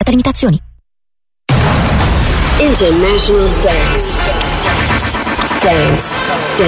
Consulta limitazioni. International Dance. Dance.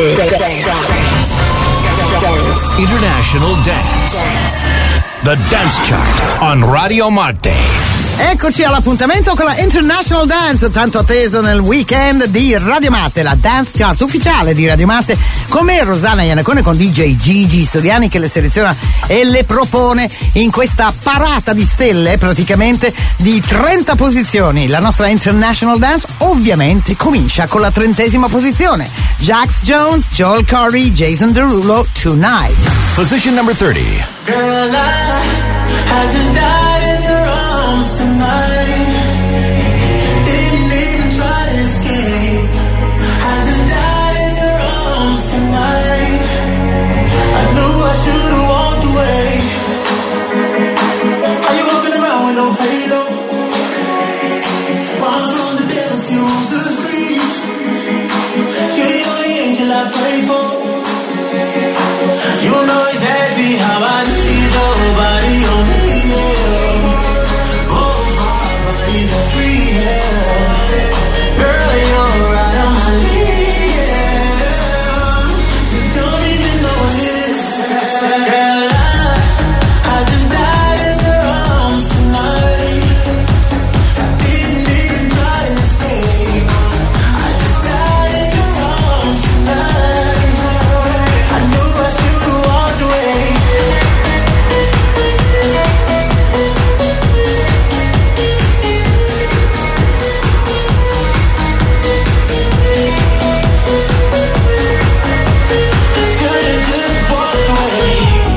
International Dance. The Dance Chart on Radio Marte. Eccoci all'appuntamento con la International Dance, tanto atteso nel weekend di Radio Marte, la Dance Chart ufficiale di Radio Marte, con me Rosanna Iannacone, con DJ Gigi Soriani che le seleziona e le propone in questa parata di stelle praticamente di 30 posizioni. La nostra International Dance ovviamente comincia con la 30ª posizione. Jax Jones, Joel Corry, Jason Derulo, Tonight. Position number 30. Girl, I just died in your arms tonight. Didn't even try to escape. I just died in your arms tonight. I knew I should have walked away. Are you walking around with no halo? Run from the devil, still roams the streets. You're the only angel I pray for. You know exactly how I need your body on me, yeah. Both our bodies are free, yeah. Girl, you're right on my lead, yeah. You don't even know it. Girl, I just died in your arms tonight. I didn't even try to escape. I just died in your arms tonight. I knew I should have walked away. Could've just walked away.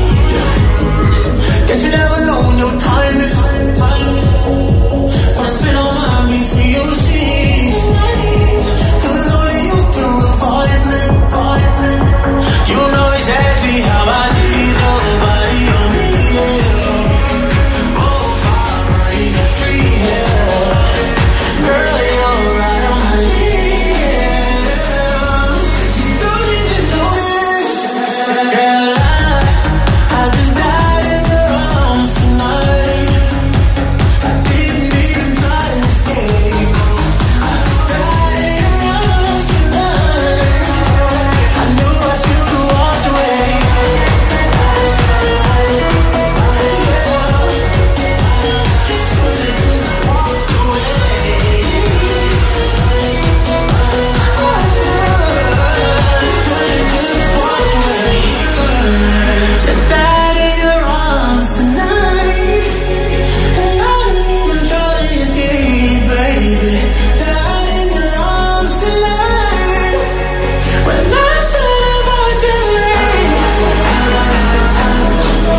Guess you never know when your time is. When I spit on my beats for your sheets. 'Cause only you do it for me. You know exactly how I need your body on me, yeah. Both our bodies are free, yeah. Girl, you're right on my lead, yeah. You don't even know it. Girl, I just died in your arms tonight. I didn't even try to escape. I just died in your arms tonight. I knew I should have walked away. Just died in your arms tonight. And I didn't even try to escape, baby. Died in your arms tonight. When I should have walked away. I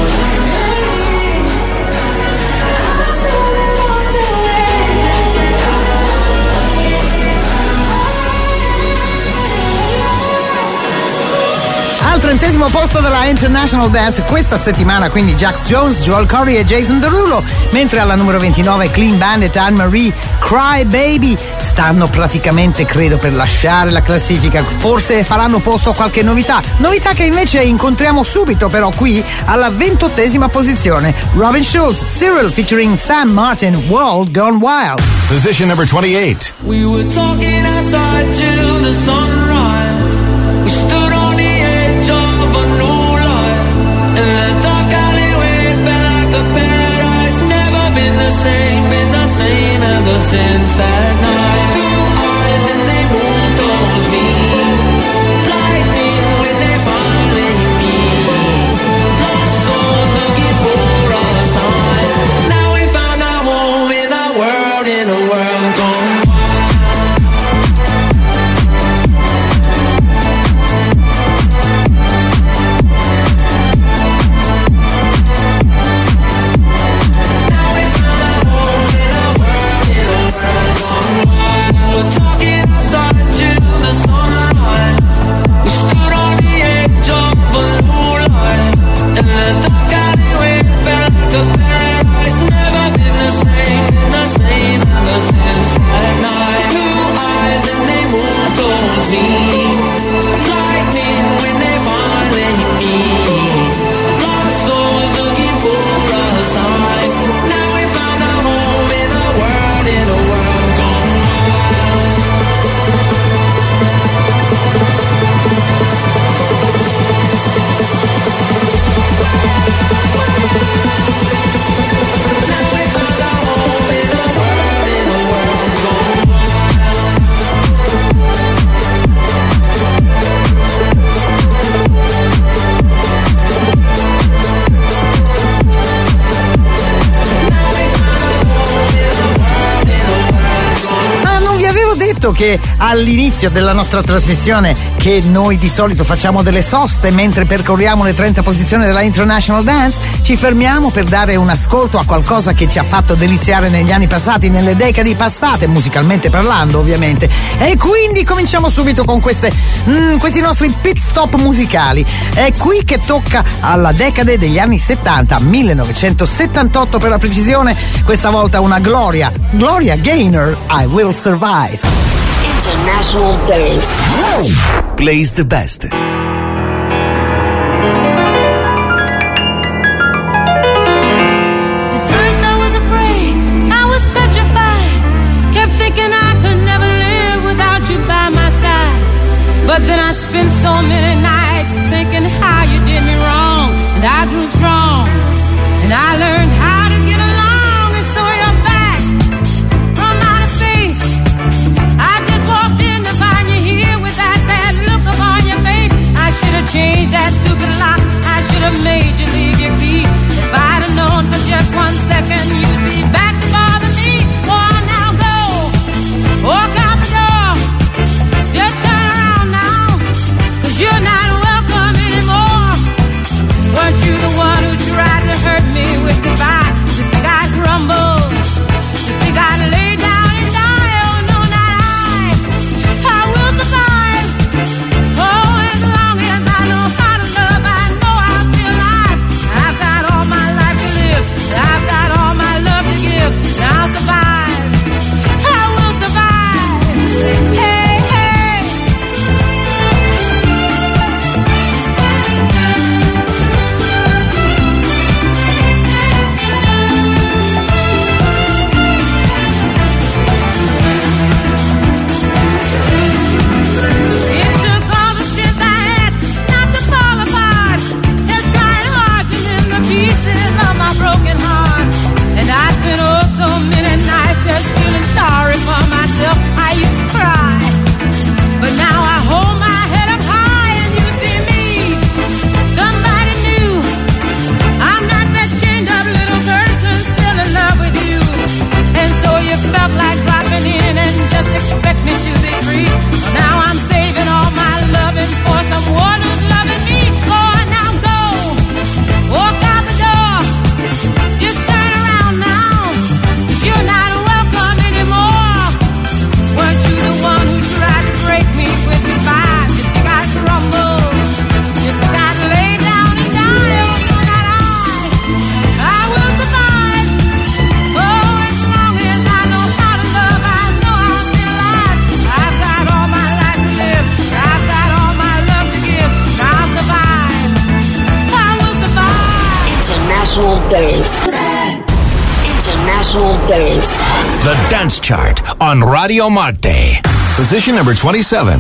should have walked Al 30° posto della International Dance questa settimana, quindi Jax Jones, Joel Corry e Jason Derulo, mentre alla numero 29 Clean Bandit, Anne-Marie, Cry Baby stanno praticamente, credo, per lasciare la classifica. Forse faranno posto a qualche novità che invece incontriamo subito però qui alla 28ª posizione. Robin Schulz, Cyril featuring Sam Martin, World Gone Wild. Position number 28. We were talking outside till the sunrise. We stood on the edge of a new life. And the dark alleyway felt like a paradise. Never been the same ever since that night. Two eyes and they moved towards me. Lightning when they finally meet. Lost souls looking for a sign. Now we found our home in a world gone. Now we found our home in a world gone. detto che all'inizio della nostra trasmissione, che noi di solito facciamo delle soste mentre percorriamo le 30 posizioni della International Dance, ci fermiamo per dare un ascolto a qualcosa che ci ha fatto deliziare negli anni passati, nelle decadi passate, musicalmente parlando ovviamente. E quindi cominciamo subito con questi nostri pit stop musicali. È qui che tocca alla decade degli anni 70, 1978 per la precisione, questa volta una Gloria Gaynor, I Will Survive. International Dance Plays the best. But then I spent so many nights thinking how you did me wrong, and I grew strong, and I learned how to get along, and so you're back from outer space. I just walked in to find you here with that sad look upon your face. I should have changed that stupid lock, I should have made you leave your key. If I'd have known for just 1 second you'd be back to bother me. Oh, now go, walk out the door, just turn around now, 'cause you're not welcome anymore. Weren't you the one who tried to hurt me with goodbye? You think I'd crumble? You think I'd lay down and die? Oh no, not I will survive. Oh, as long as I know how to love, I know I'll be alive. I've got all my life to live, I've got all my love to give, and I'll survive. I will survive. Hey. Broken heart, and I spent so many nights just feeling sorry for myself. I used to cry, but now I hold my head up high and you see me, somebody new. I'm not that chained up little person still in love with you, and so you felt like dropping in and just expect me to be free. Now I'm saving all my loving for someone who's loving me. Go on now, go, walk out the door. Just turn around now, 'cause you're not welcome anymore. Weren't you the one who tried to break me with goodbye? You think I'd crumble? You think I'd lay down and die? Oh, no, not I will survive. Oh, as long as I know how to love, I know I'll be alive. I've got all my life to live, I've got all my love to give, and I'll survive. I will survive. International Dance. International Dance. The Dance Chart on Radio Marte. Position number 27.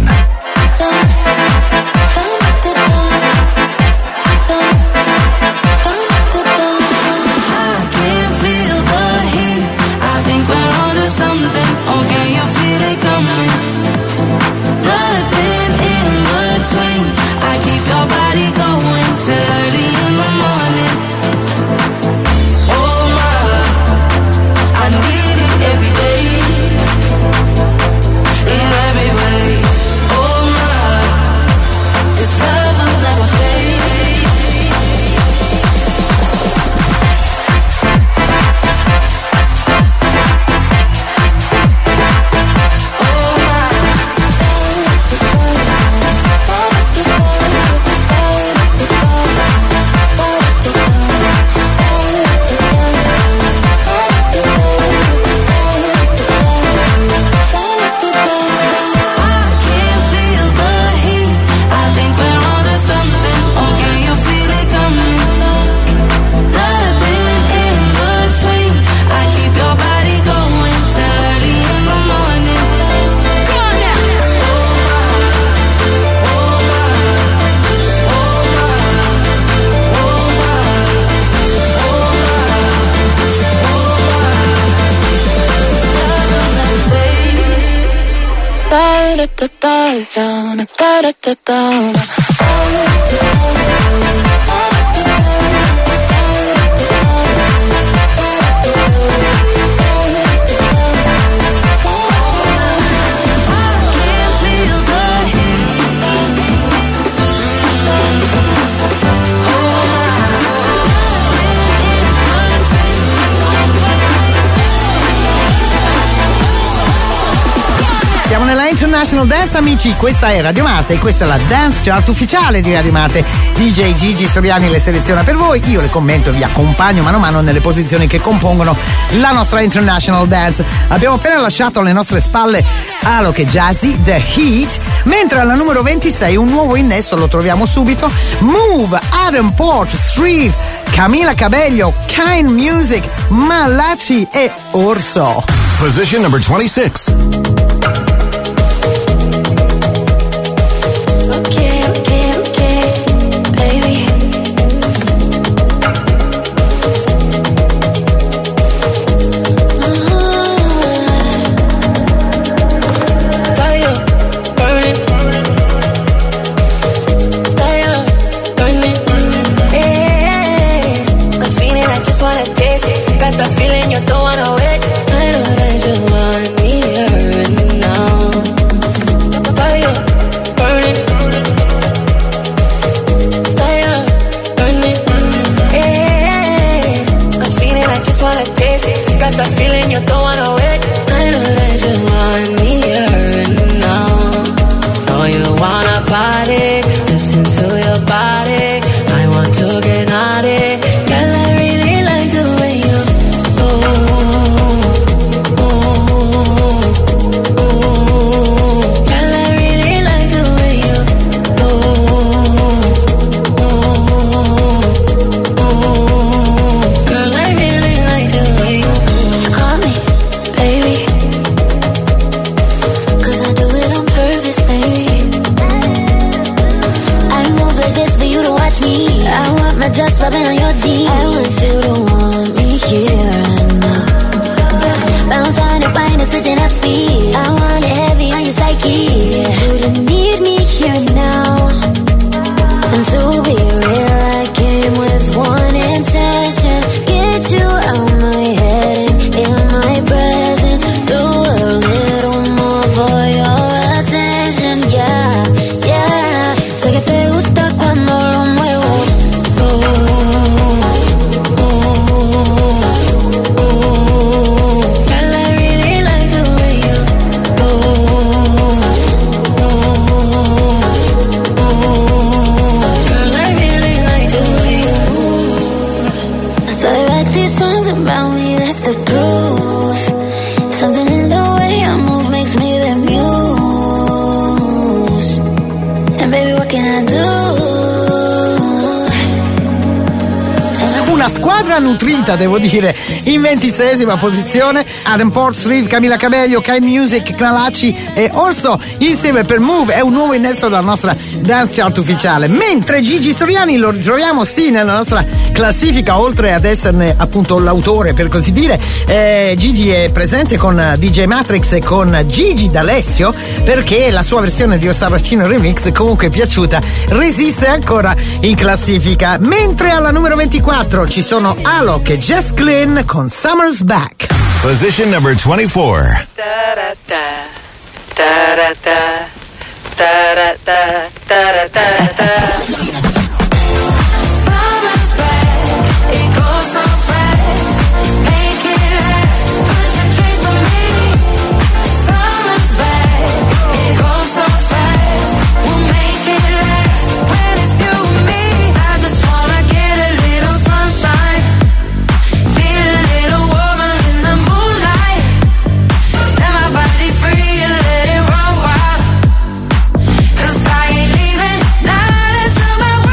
Siamo nella International Dance, amici, questa è Radio Marte e questa è la Dance Chart ufficiale di Radio Marte. DJ Gigi Soriani le seleziona per voi, io le commento e vi accompagno mano a mano nelle posizioni che compongono la nostra International Dance. Abbiamo appena lasciato alle nostre spalle Alok e Jazzy, The Heat, mentre alla numero 26 un nuovo innesto lo troviamo subito, Move, Adam Port, Street, Camila Cabello, Kind Music, Malachi e Orso. Position number 26. Nutrita, devo dire, in 26ª posizione Adam Port, Street, Camila Cabello, Kind Music, Malachi e Orso insieme per Move. È un nuovo innesto della nostra Dance Chart ufficiale, mentre Gigi Soriani lo ritroviamo sì nella nostra classifica, oltre ad esserne appunto l'autore per così dire. Gigi è presente con DJ Matrix e con Gigi D'Alessio, perché la sua versione di Ossaracino Remix comunque è piaciuta, resiste ancora in classifica. Mentre alla numero 24 ci sono Alok e Jess Glynn con Summer's Back. Position number 24. Free and let it run wild. 'Cause I ain't leaving, not until my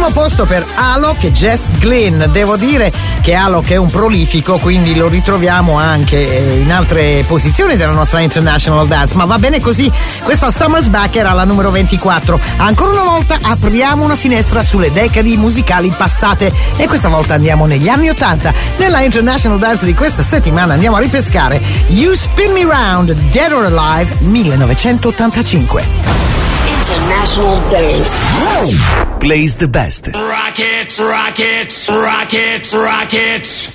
primo posto per Alok e Jess Glynn. Devo dire che Alok è un prolifico, quindi lo ritroviamo anche in altre posizioni della nostra International Dance, ma va bene così. Questa Summer's Back era la numero 24. Ancora una volta apriamo una finestra sulle decadi musicali passate e questa volta andiamo negli anni 80. Nella International Dance di questa settimana andiamo a ripescare You Spin Me Round, Dead or Alive 1985. International Dance. Plays the best. Rockets, rockets, rockets, rockets.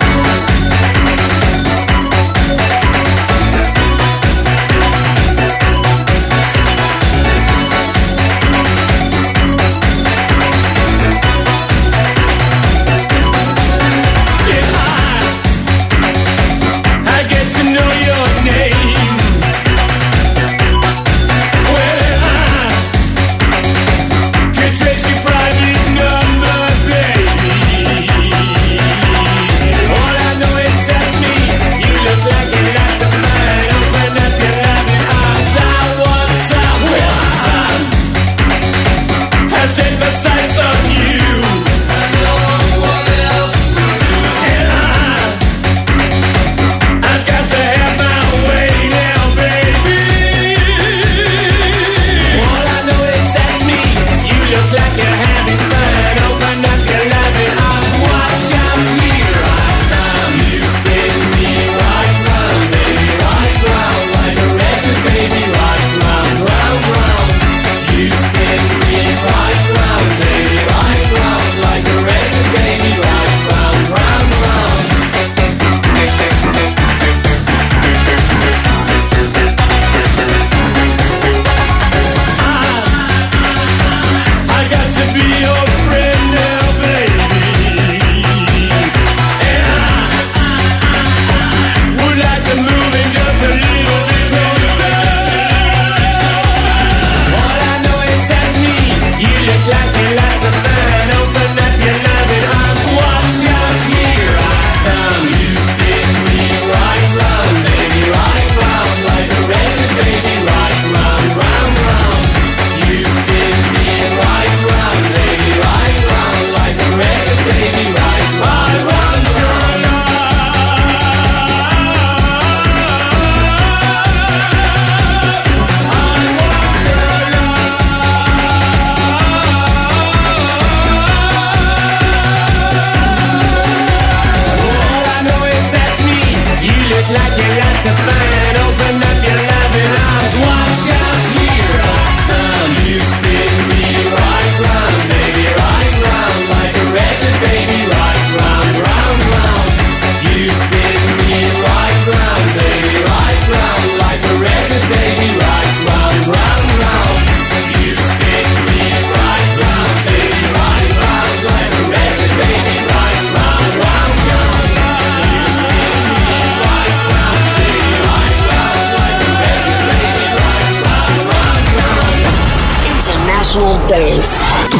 Dance.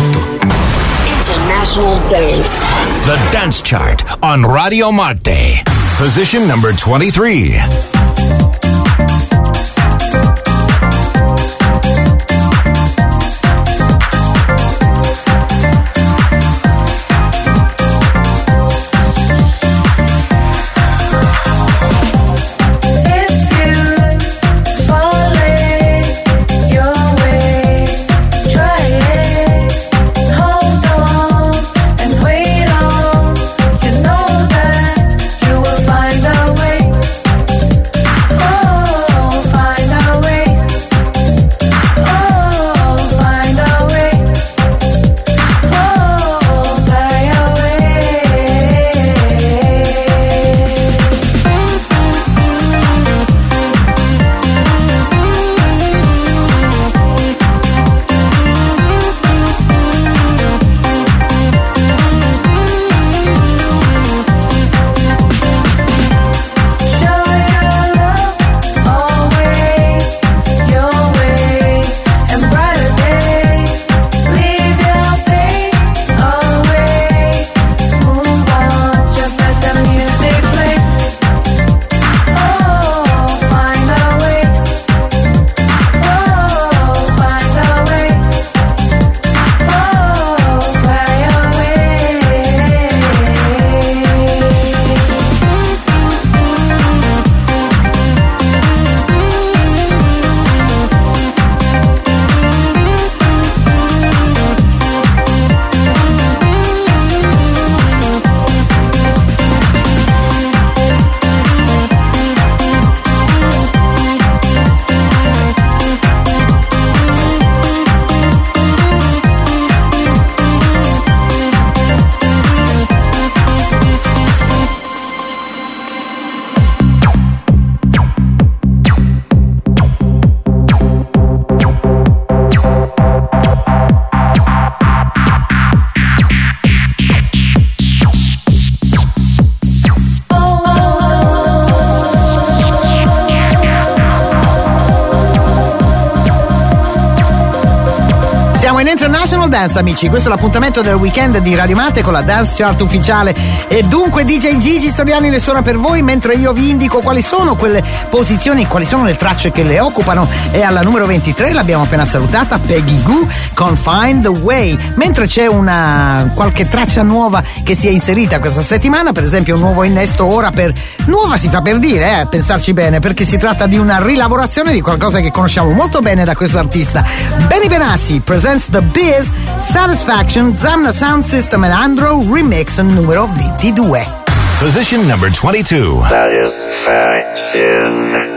International Dance. The Dance Chart on Radio Marte. Position number 23. Find a way. International Dance, amici. Questo è l'appuntamento del weekend di Radio Matte con la Dance Chart ufficiale. E dunque DJ Gigi Storiani le suona per voi, mentre io vi indico quali sono quelle posizioni, quali sono le tracce che le occupano. E alla numero 23 l'abbiamo appena salutata, Peggy Gou con Find the Way. Mentre c'è qualche traccia nuova che si è inserita questa settimana, per esempio un nuovo innesto ora per... Nuova si fa per dire, pensarci bene, perché si tratta di una rilavorazione di qualcosa che conosciamo molto bene da questo artista. Benny Benassi presents The Biz, Satisfaction, Zamna Sound System and Andro Remix numero 22. Position number 22. Satisfaction.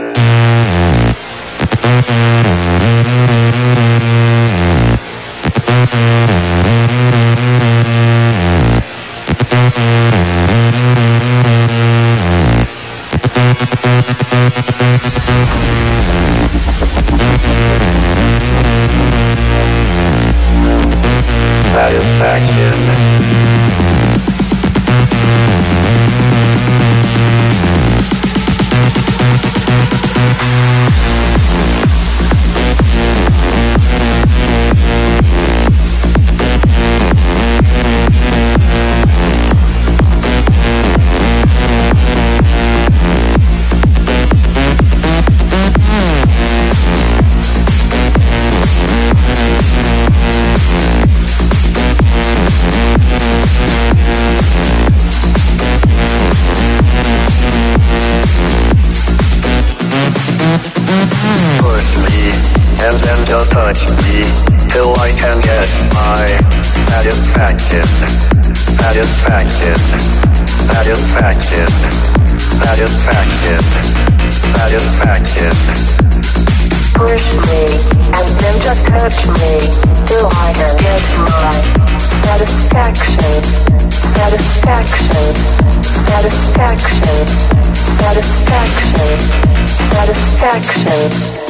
Touch me till I can get my satisfaction, satisfaction, satisfaction, satisfaction, satisfaction. Push me and then just touch me till I can get my satisfaction, satisfaction, satisfaction, satisfaction, satisfaction.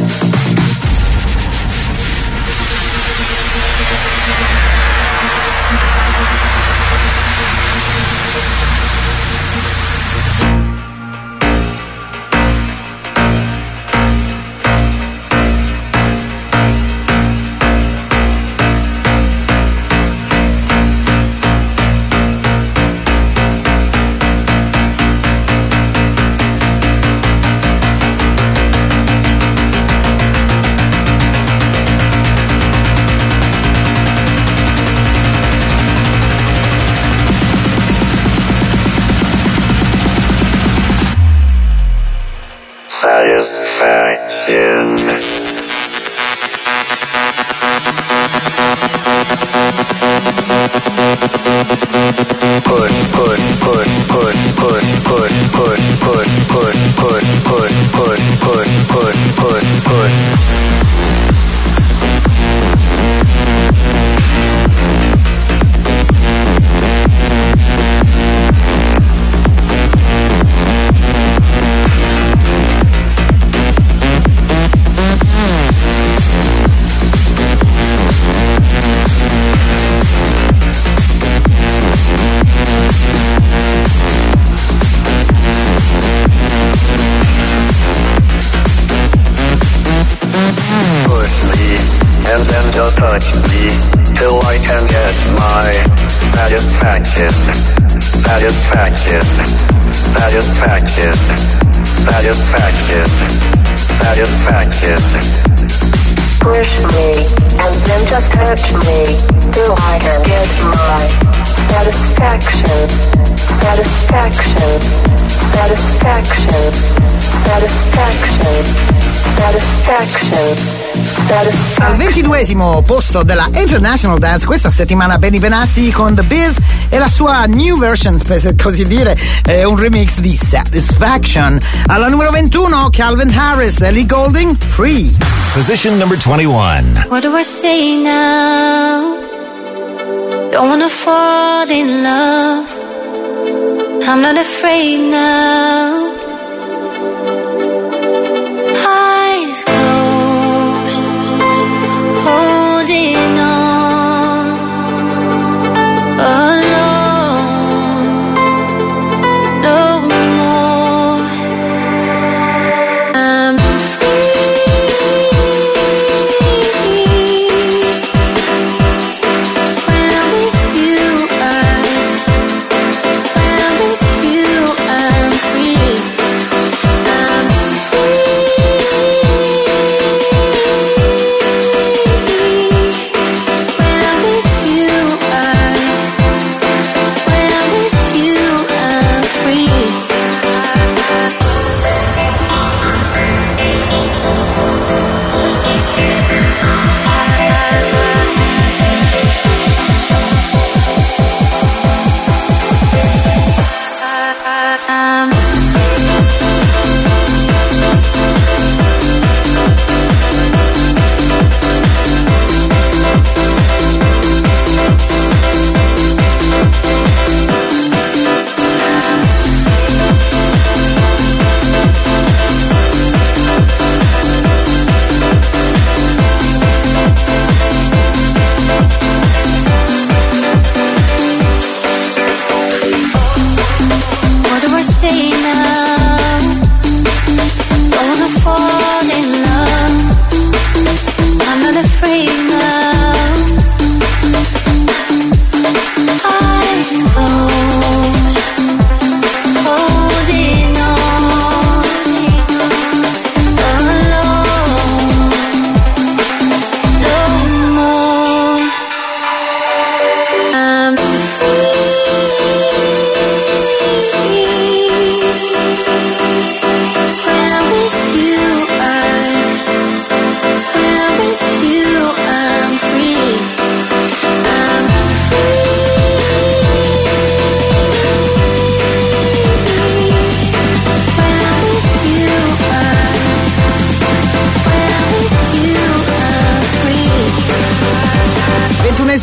Satisfaction. Touch me till I can get my satisfaction, satisfaction, satisfaction, satisfaction, satisfaction. Push me and then just touch me till I can get my satisfaction, satisfaction, satisfaction, satisfaction, satisfaction. Al 22esimo posto della International Dance questa settimana Benny Benassi con The Biz e la sua new version, per così dire, un remix di Satisfaction. Alla numero 21 Calvin Harris, Ellie Goulding, Free. Position number 21. What do I say now? Don't wanna fall in love. I'm not afraid now. Eyes closed, holding on, alone, no more. I'm free.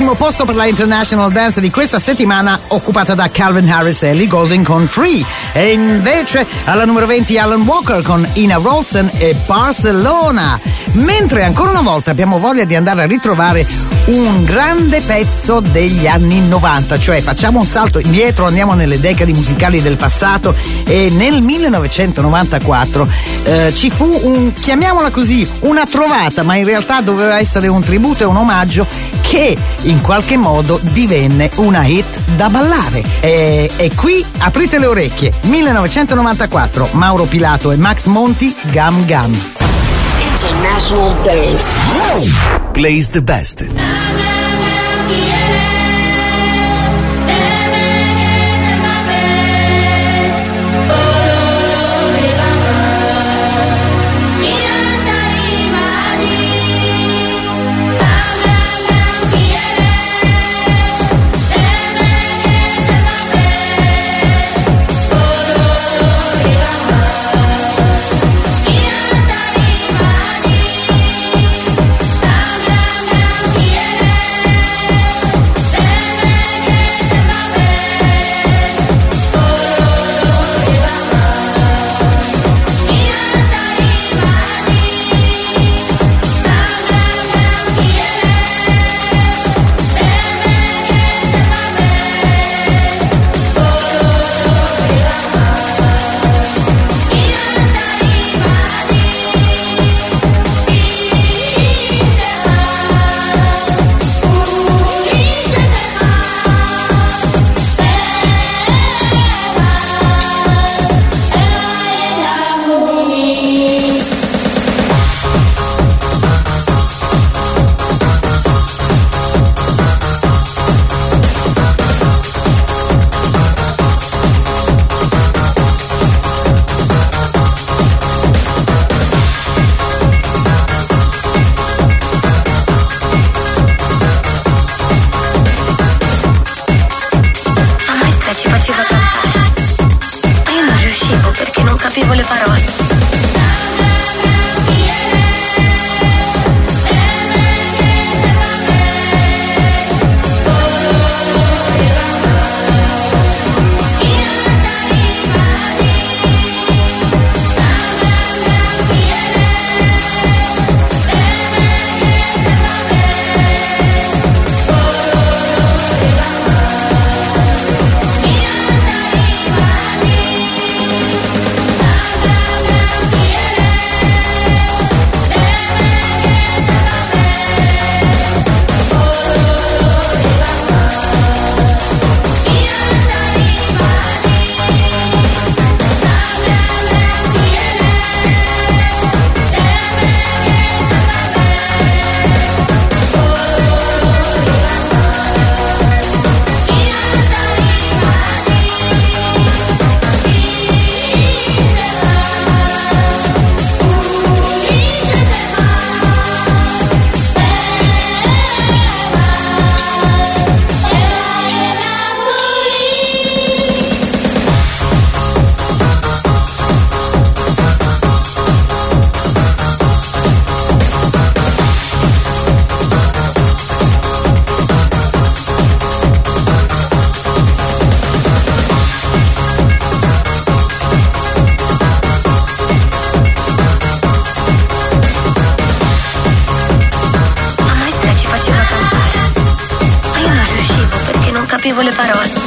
primo posto per la International Dance di questa settimana, occupata da Calvin Harris e Ellie Goulding con Free. E invece alla numero 20 Alan Walker con Ina Rolson e Barcelona. Mentre ancora una volta abbiamo voglia di andare a ritrovare un grande pezzo degli anni 90, cioè facciamo un salto indietro, andiamo nelle decadi musicali del passato e nel 1994 ci fu chiamiamola così, una trovata, ma in realtà doveva essere un tributo e un omaggio che in qualche modo divenne una hit da ballare. E qui aprite le orecchie, 1994, Mauro Pilato e Max Monti, Gum Gum. International Dance. Plays the best. capivo le parole.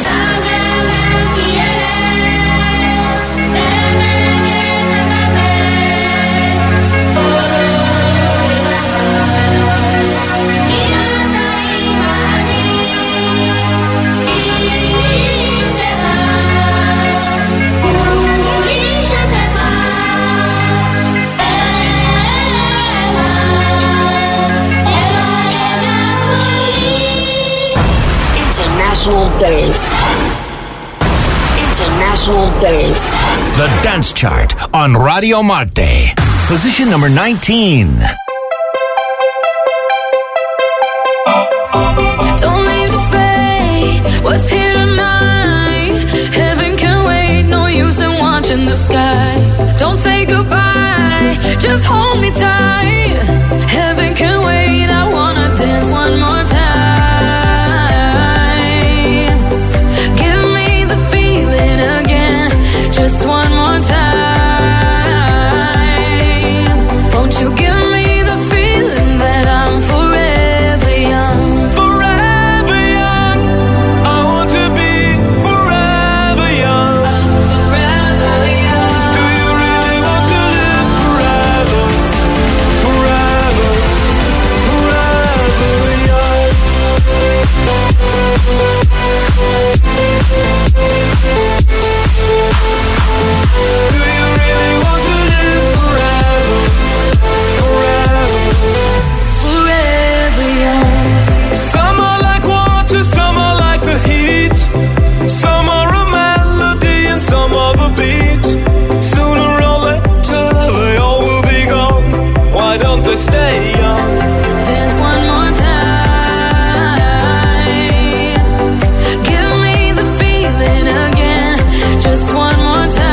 International Dance. International Dance. The Dance Chart on Radio Marte. Position number 19. Don't leave the fate. What's here tonight? Heaven can wait. No use in watching the sky. Don't say goodbye. Just hold me tight. Heaven can wait. I wanna dance one more time. more time. Won't you give me the feeling that I'm forever young? Forever young. I want to be forever young. I'm forever young. Do you really want to live forever? Forever, forever young. Do you really want to live forever? Forever. Forever young. Some are like water, some are like the heat. Some are a melody and some are the beat. Sooner or later they all will be gone. Why don't they stay young? Dance one more time. Give me the feeling again. Just one more time.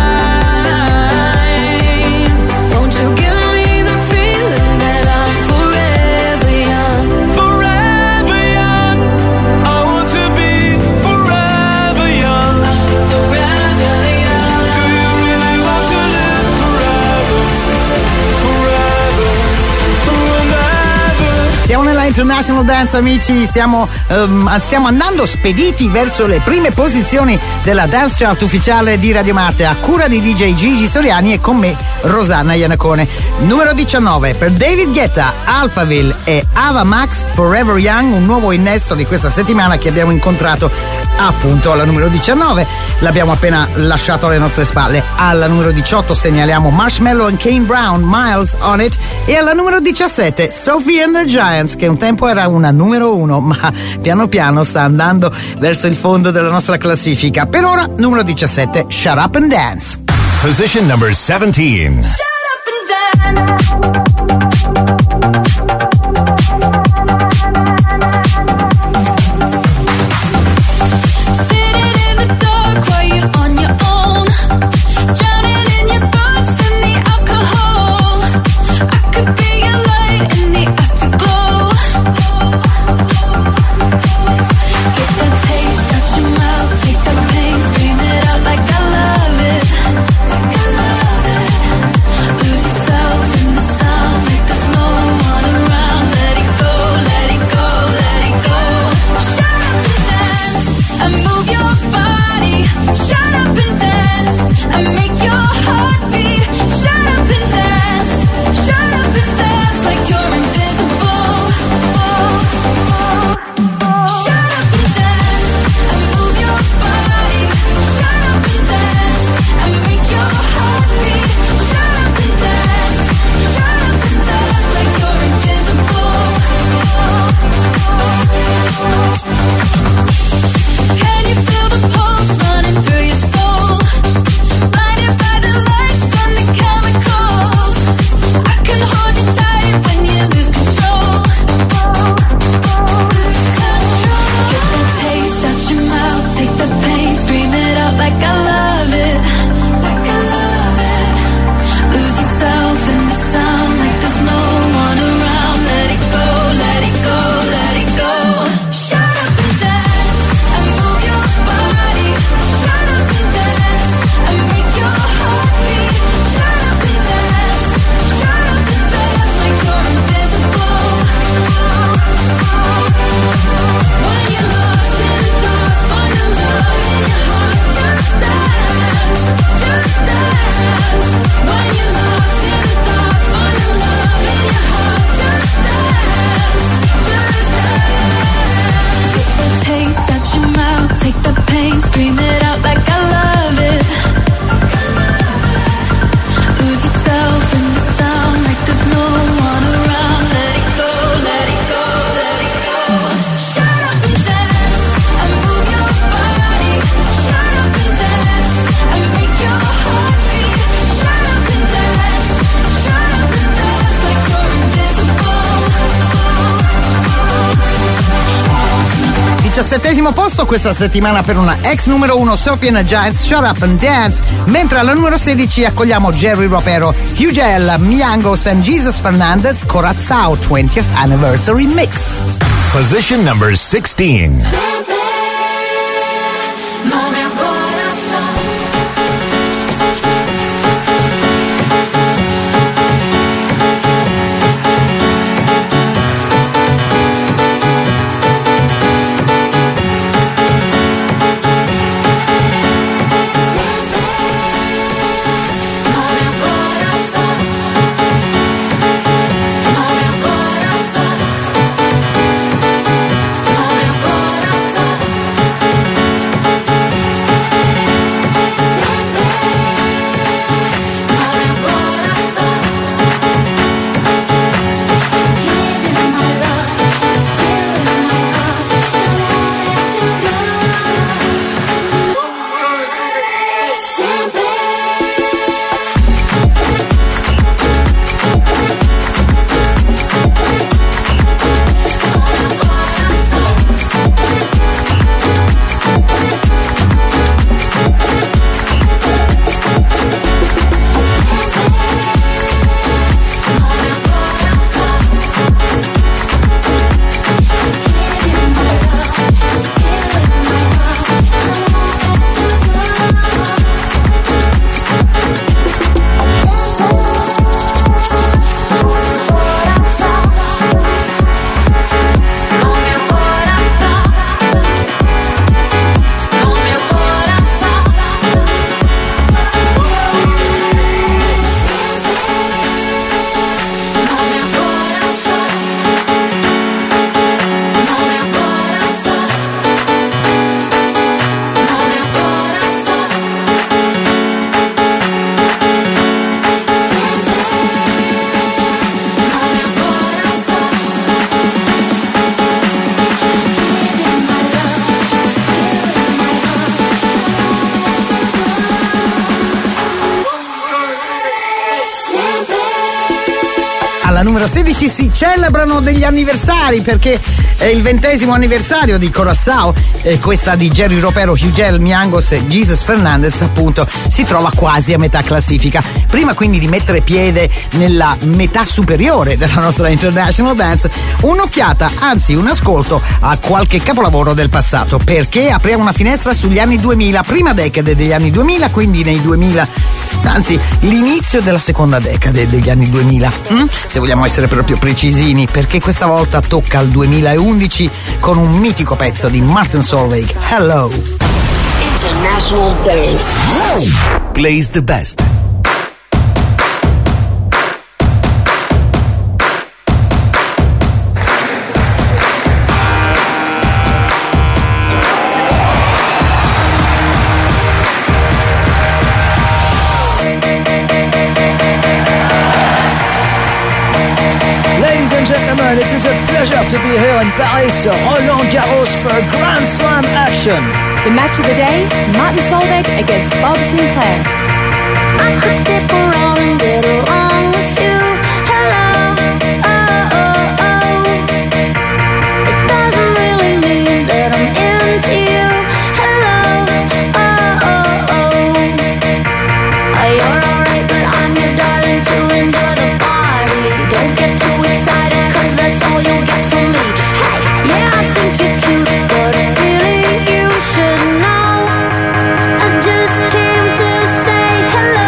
Won't you give me the feeling that I'm forever young? Forever young. I want to be forever young. Forever young. Do you really want to live forever? Forever, forever. Siamo nella International Dance, amici, stiamo andando spediti verso le prime posizioni della Dance Chart ufficiale di Radio Marte, a cura di DJ Gigi Soriani e con me Rosanna Iannacone. Numero 19 per David Guetta, Alphaville e Ava Max, Forever Young, un nuovo innesto di questa settimana che abbiamo incontrato appunto alla numero 19, l'abbiamo appena lasciato alle nostre spalle. Alla numero 18 segnaliamo Marshmello e Kane Brown, Miles on It, e alla numero 17 Sophie and the Giants, che un tempo era una numero 1 ma piano piano sta andando verso il fondo della nostra classifica. Per ora numero 17 Shut Up and Dance. Position number 17. Shut up and dance. Sitting in the dark while you're on your own, drowning in your thoughts and the alcohol. I could be your light in the afterglow. Get the taste out your mouth, take the pain, scream it out like I love it, like I love it. Lose yourself in the sound like there's no one around. Let it go, let it go, let it go. Shut up and dance and move your body. Shut up and dance and make your heart beat. Shut up and dance, shut up and dance like you're invisible. Shut up and dance and move your body. Shut up and dance and make your heart beat. Shut up and dance like you're invisible. Can you feel the pulse running through your soul? Blinded by the lights and the chemicals. I can hold you tight when you lose control. Lose control. Get the taste out your mouth, take the pain, scream it out like I love it, like I love it. Lose yourself in the sound like there's no one around. Let it go, let it go, let it go. Shut up and dance and move your body. Shut up and dance and make your heart beat. Shut up and dance like you're invisible. When you're lost in the dark, find the love in your heart. Just dance, just dance. When you're lost in the dark, find the love in your heart. Just dance, just dance. Get the taste out your mouth, take the pain, scream it out like I love it. Lose yourself in the sound like there's no one around. Let it go, let it go, let it go. Shut up and dance and move your body. Shut up and dance and make your heart beat. Shut up and dance like you're invisible. 17° posto questa settimana per una ex numero 1 Sophie and the Giants, Shut Up and Dance, mentre alla numero 16 accogliamo Jerry Ropero, Hugh Gell, Miangos and Jesus Fernandez, Corazao 20th Anniversary Mix. Position number 16. numero 16 si celebrano degli anniversari perché è il 20° anniversario di Curaçao e questa di Jerry Ropero, Hugel Miangos e Jesus Fernandez appunto si trova quasi a metà classifica. Prima quindi di mettere piede nella metà superiore della nostra International Dance, un'occhiata, anzi un ascolto a qualche capolavoro del passato, perché apriamo una finestra sugli anni 2000, prima decade degli anni 2000, quindi nei 2000, anzi l'inizio della seconda decade degli anni 2000, se vogliamo essere proprio precisini, perché questa volta tocca al 2011 con un mitico pezzo di Martin Solveig, Hello. International Dance Plays the best. It is a pleasure to be here in Paris, Roland Garros for Grand Slam action. The match of the day, Martin Solveig against Bob Sinclair. I could stick around and get along with you. Hello, oh, oh, oh. It doesn't really mean that I'm into you. Hello, oh, oh, oh. You're alright, but I'm your darling to enjoy the party. Don't get too excited, 'cause that's all you'll get from me. Hey, yeah, I think you're cute, but really you should know. I just came to say hello.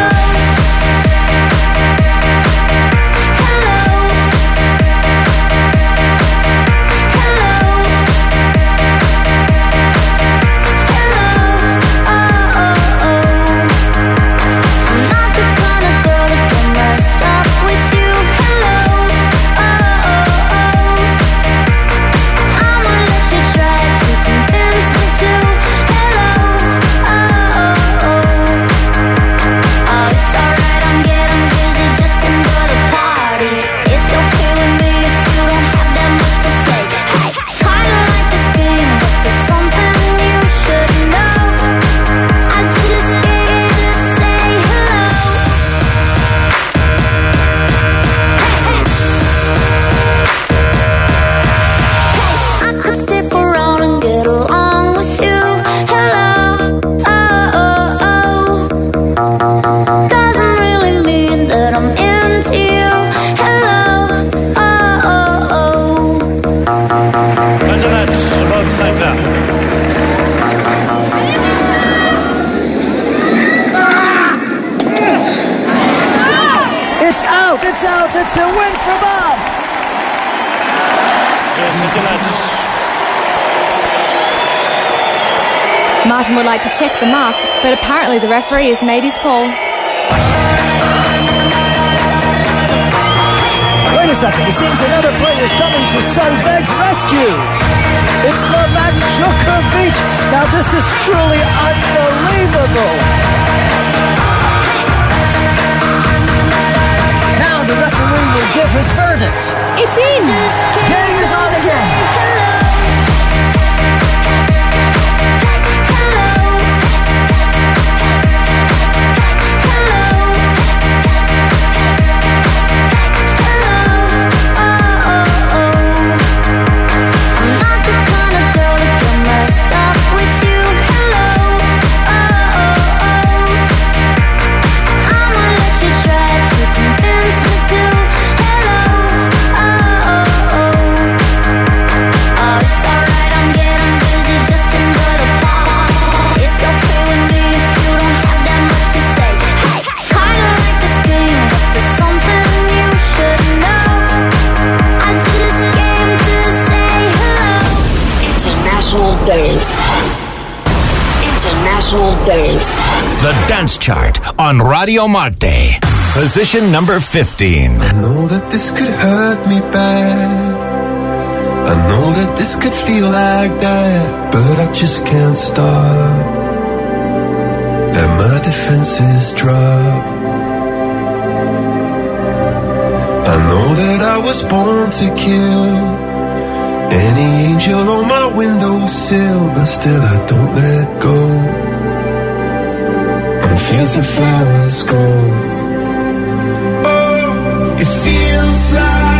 It's a win for Bob. Martin would like to check the mark, but apparently the referee has made his call. Wait a second, it seems another player is coming to Solveig's rescue. It's Novak Djokovic. Now this is truly unbelievable. Now the referee will give his verdict. It's in. Game is on again. Dance. International Dance. The Dance Chart on Radio Marte. Position number 15. I know that this could hurt me bad. I know that this could feel like that, but I just can't stop. Let my defenses drop. I know that I was born to kill. Any angel on my windowsill, but still I don't let go. On fields of flowers grow. Oh, it feels like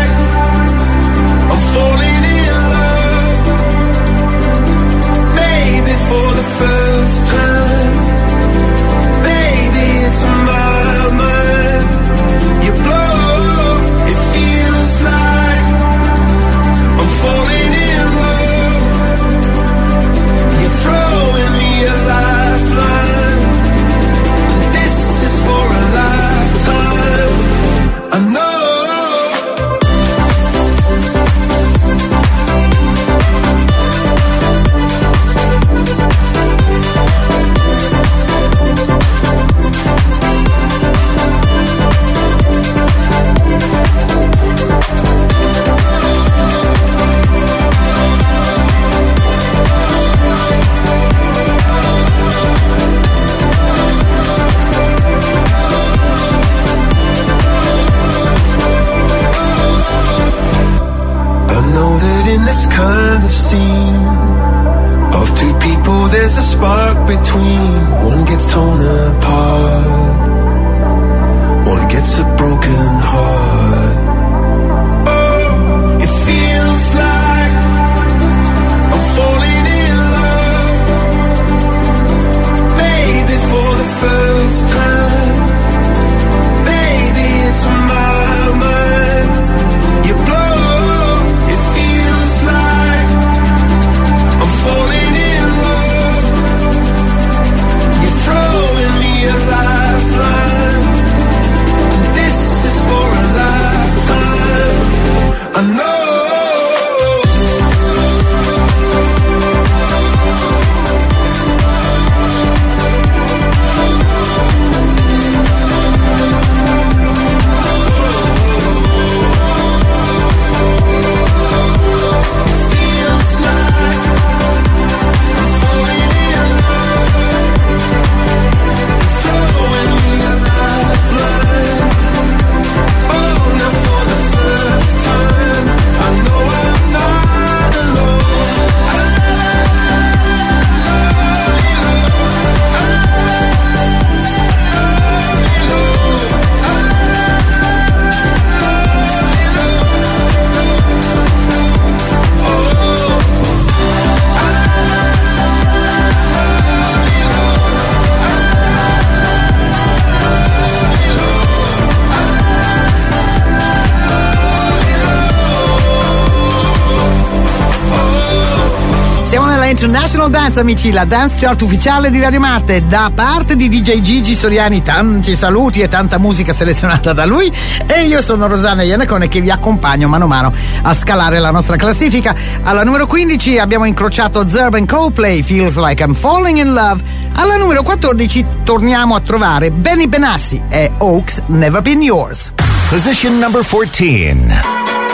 International Dance, amici, la dance chart ufficiale di Radio Marte. Da parte di DJ Gigi Soriani, tanti saluti e tanta musica selezionata da lui. E io sono Rosanna Iannacone che vi accompagno mano a mano a scalare la nostra classifica. Alla numero 15 abbiamo incrociato Zerb and Coldplay, Feels Like I'm Falling in Love. Alla numero 14 torniamo a trovare Benny Benassi e Oaks, Never Been Yours. Position number 14.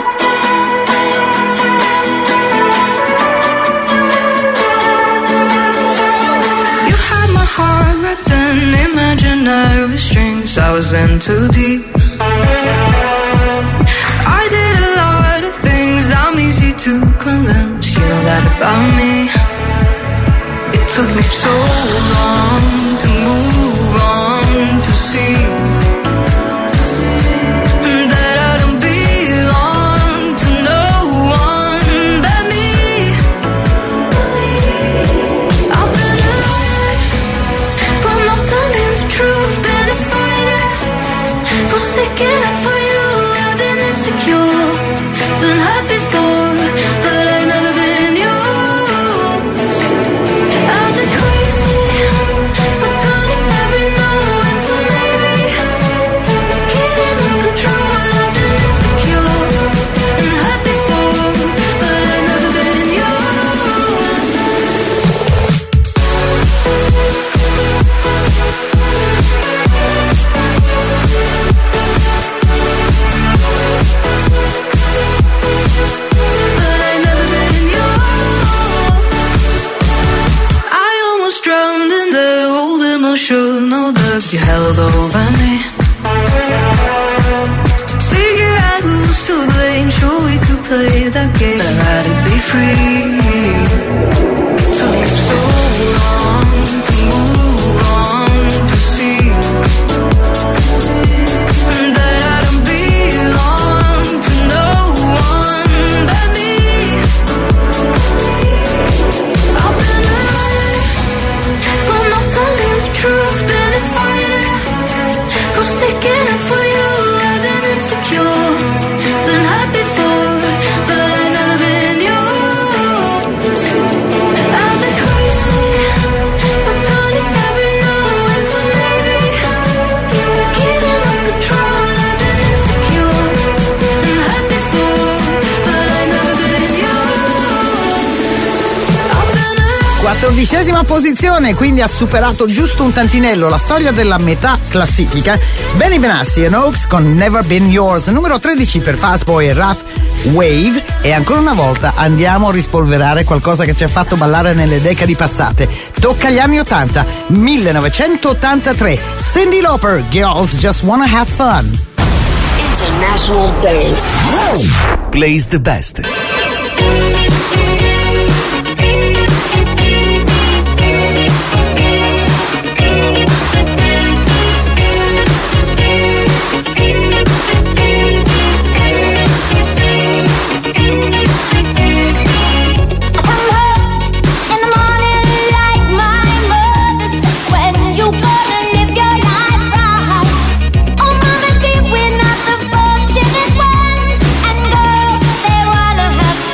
Imaginary strings, I was in too deep. I did a lot of things I'm easy to convince. You know that about me. It took me so long to move on, to see that I don't belong to no one but me. I've been alive for not telling the truth, been a fighter for sticking up for you. I've been insecure, been hurt before, but I've never been yours. I've been crazy for turning every no into maybe, giving up control. I've been insecure, been hurt before, but I've never been yours. But I've never been yours. I almost drowned in the old emotional depth you held over me. Figure out who's to blame, sure we could play that game, but I'd be free. It took me so long to move on, to see that I don't belong to no one but me. I've been alive for not telling the truth, been a fighter for sticking up for you. I've been insecure, been hurt before, but I've never been yours. I've been crazy for turning every no into maybe, giving up control. I've been insecure, been hurt before, but I've never been yours. I've been alive. 14ª posizione, quindi ha superato giusto un tantinello la soglia della metà classifica. Benny Benassi e Oaks con Never Been Yours. Numero 13 per Fastboy e Raph, Wave. E ancora una volta andiamo a rispolverare qualcosa che ci ha fatto ballare nelle decadi passate. Tocca agli anni 80, 1983. Cyndi Lauper, Girls Just Wanna Have Fun. International Dance. Plays the best. We're not the fortunate ones, and girls, they wanna have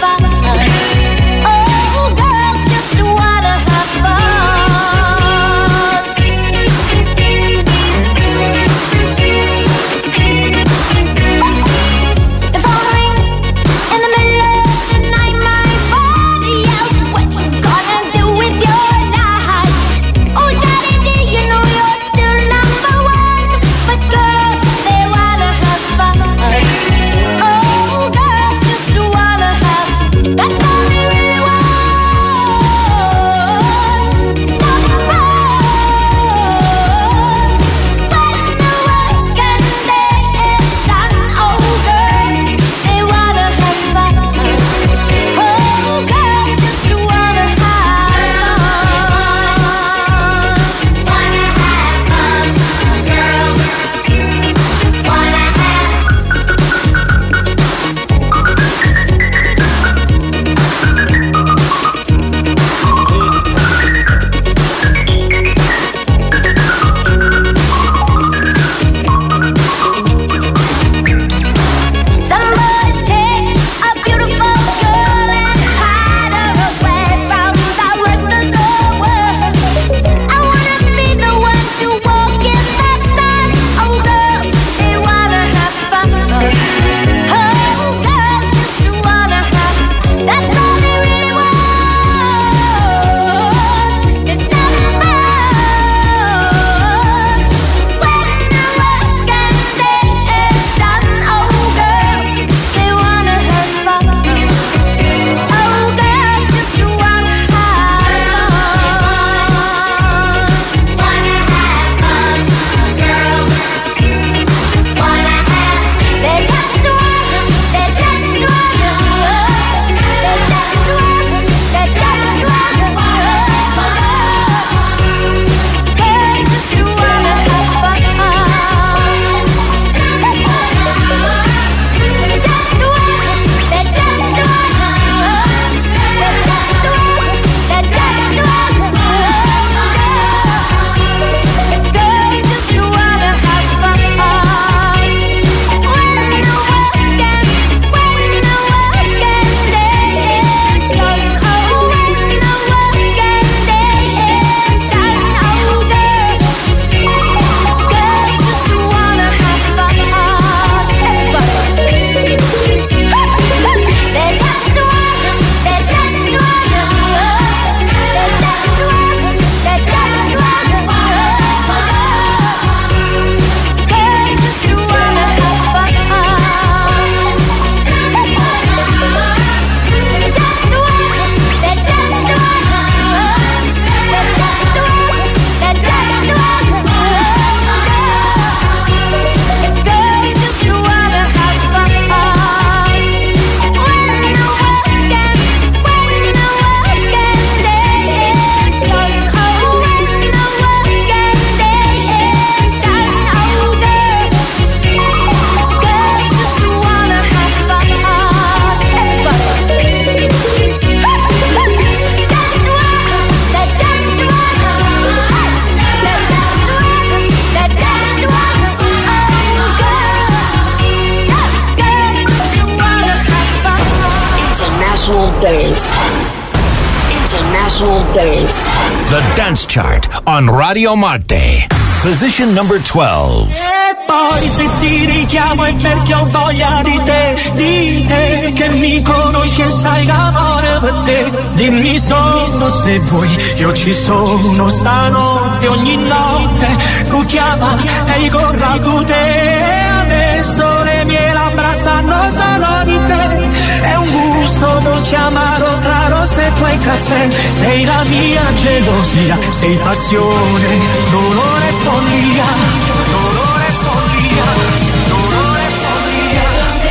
Dance. International Dance. The Dance Chart on Radio Marte. Position number 12. E poi se ti richiamo è perché ho voglia di te che mi conosci e sai l'amore per te. Dimmi solo se vuoi, io ci sono stanotte, ogni notte tu chiama e io corro tu te. Adesso le mie labbra sanno di te. È un gusto dolce amaro tra rossetto e caffè. Sei la mia gelosia, sei passione, dolore e follia, dolore e follia, dolore e follia.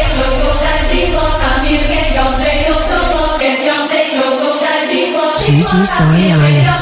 Gigi Soriani.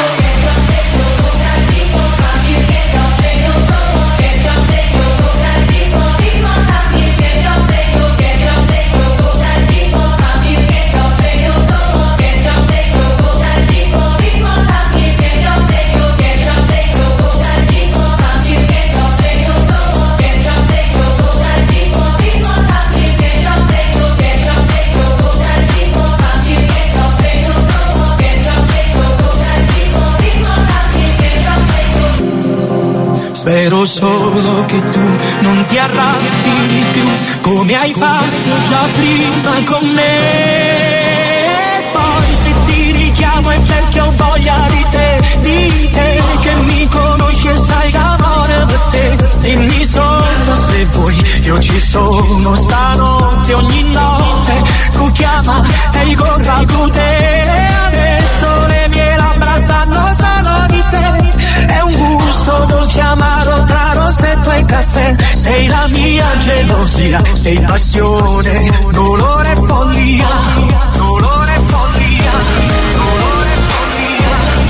Spero solo che tu non ti arrabbi di più, come hai fatto già prima con me. Poi se ti richiamo è perché ho voglia di te che mi conosci e sai l'amore per te. Dimmi solo se vuoi, io ci sono stanotte, ogni notte tu chiama e io corro tu te. Adesso le mie labbra sanno di te. È un gusto dolce amaro tra rossetto e caffè. Sei la mia gelosia, sei passione, dolore e follia, dolore e follia, dolore e follia.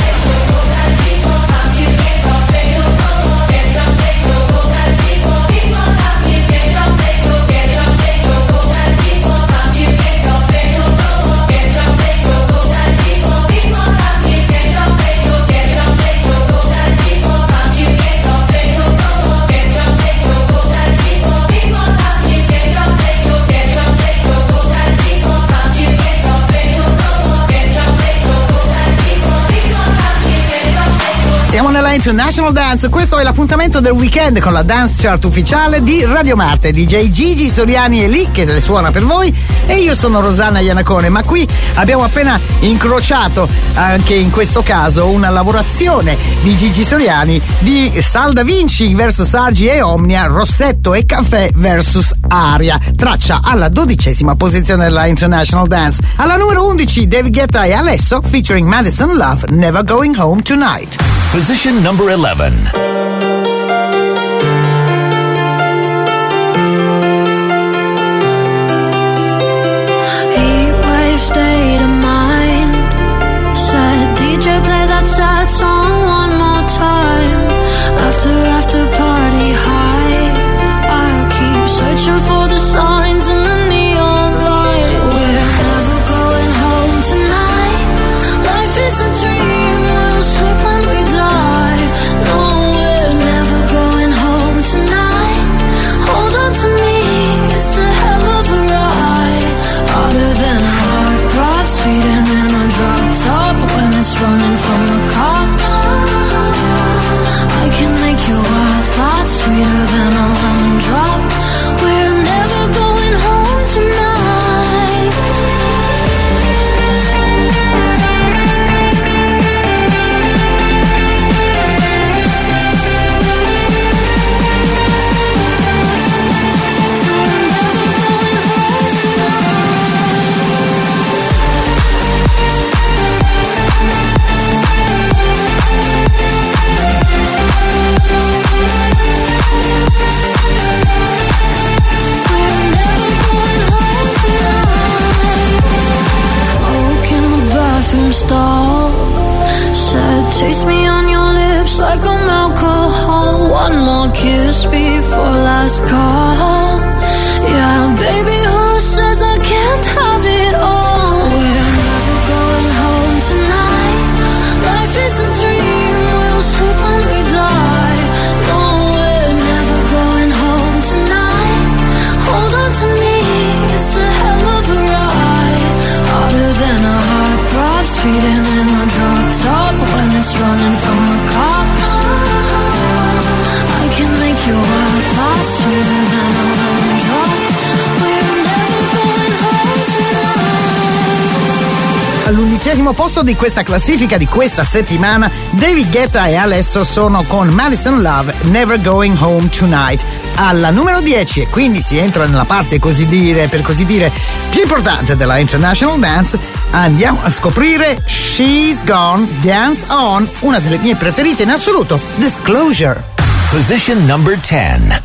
Siamo nella International Dance, questo è l'appuntamento del weekend con la Dance Chart ufficiale di Radio Marte. DJ Gigi Soriani è lì che le suona per voi e io sono Rosanna Iannacone, ma qui abbiamo appena incrociato anche in questo caso una lavorazione di Gigi Soriani di Sal Da Vinci vs Agi e Omnia, Rossetto e Caffè vs Aria, traccia alla 12ª posizione della International Dance. Alla numero 11 David Guetta e Alesso featuring Madison Love, Never Going Home Tonight. Position number 11. State of mind. Said DJ play that sad song one more time. After party high, I keep searching for the signs in the neon light. We're never going home tonight. Life is a dream, we'll sleep when we die. No, we're never going home tonight. Hold on to me, it's a hell of a ride. Harder than hard drops, speeding in a drop top when it's running from the cops. I can make your thoughts sweeter than a lemon drop. We're never going home tonight. Stall. Said taste me on your lips like I'm alcohol. One more kiss before last call. Yeah, baby, who says I can't have it all? We're never going home tonight. Life is a dream, we'll sleep when we die. No, we're never going home tonight. Hold on to me, it's a hell of a ride. Harder 10° posto di questa classifica di questa settimana, David Guetta e Alesso sono con Madison Love, Never Going Home Tonight. Alla numero 10, e quindi si entra nella parte per così dire più importante della International Dance, andiamo a scoprire She's Gone, Dance On, una delle mie preferite in assoluto, Disclosure. Position number 10.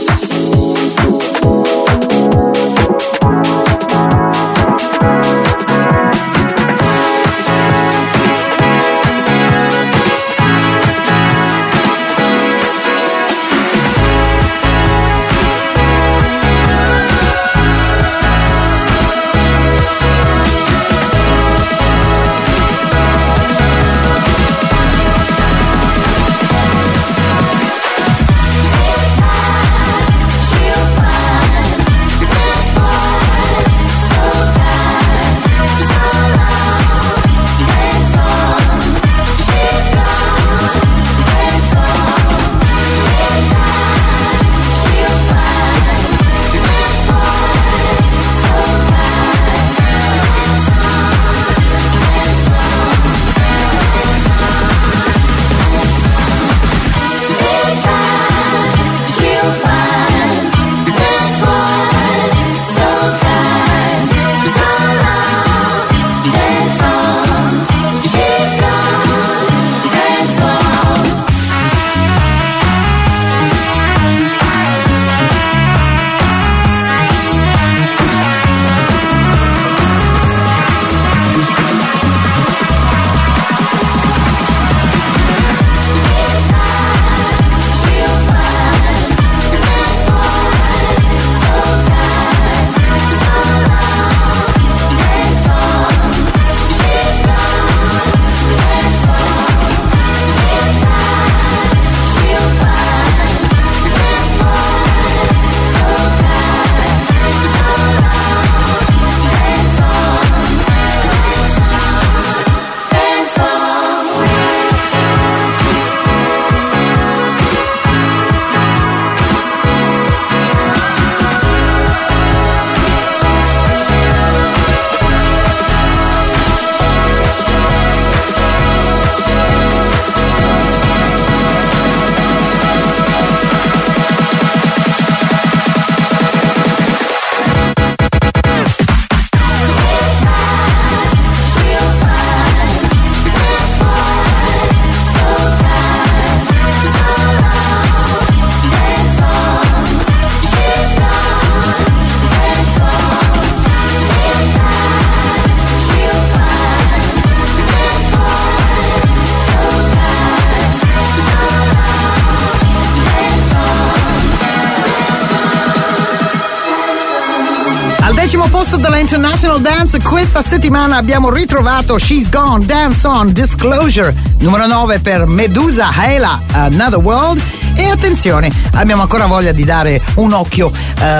Posto della International Dance, questa settimana abbiamo ritrovato She's Gone, Dance On, Disclosure, numero 9 per Medusa, Hayla, Another World. E attenzione, abbiamo ancora voglia di dare un occhio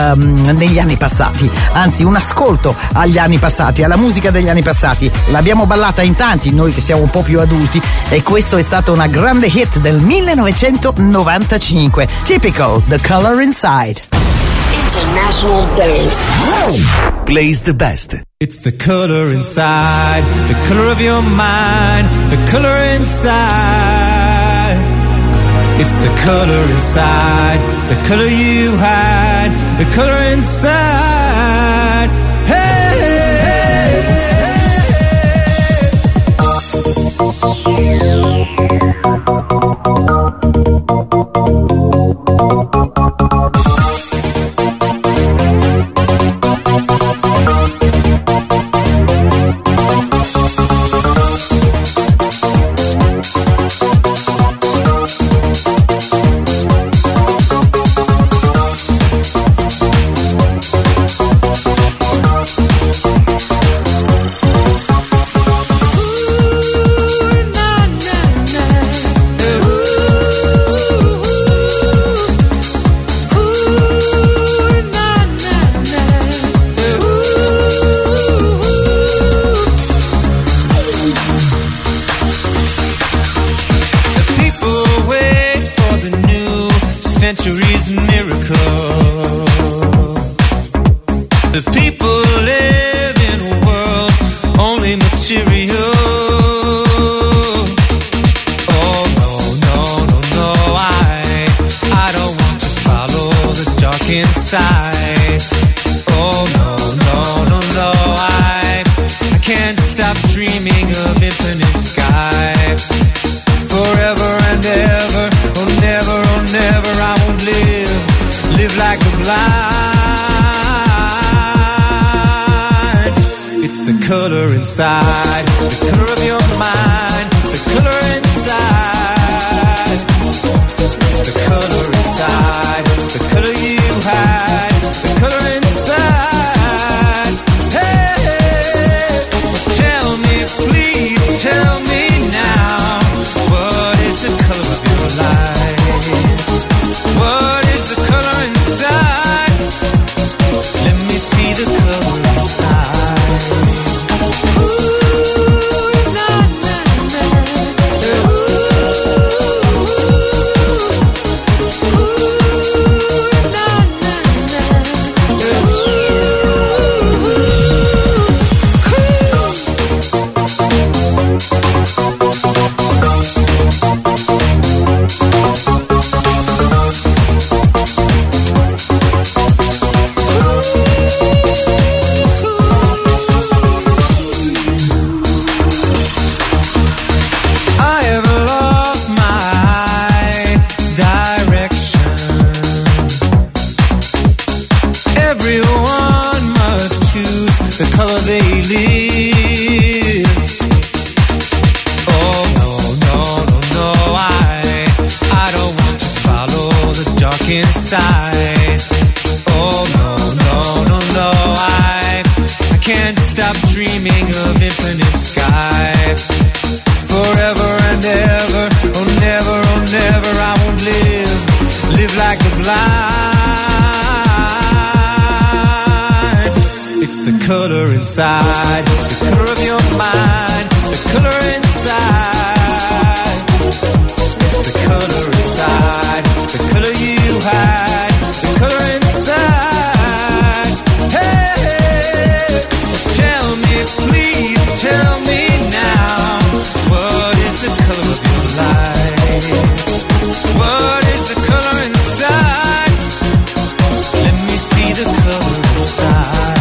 negli anni passati, anzi un ascolto agli anni passati, alla musica degli anni passati. L'abbiamo ballata in tanti, noi che siamo un po' più adulti, e questo è stata una grande hit del 1995, Typical, The Color Inside. International Dance. Plays the best. It's the color inside, the color of your mind, the color inside. It's the color inside, the color you hide, the color inside. Hey, hey, inside. Oh no, no, no, no, I can't stop dreaming of infinite sky. Forever and ever, oh never, oh never, I won't live like a blind. It's the color inside, the color of your mind, the color inside. It's the color inside, the color you hide, the color inside. Hey, hey, tell me, please tell me now, what is the color of your life? What is the color inside? Let me see the color inside. Ooh, na, na, na. Inside. Oh no, no, no, no, I can't stop dreaming of infinite sky. Forever and ever, oh never, oh never, I won't live like a blind. It's the color inside, the color of your mind, the color inside. It's the color inside, the color you hide, the color inside. Hey, hey, tell me, please tell me now, what is the color of your life? What is the color inside? Let me see the color inside.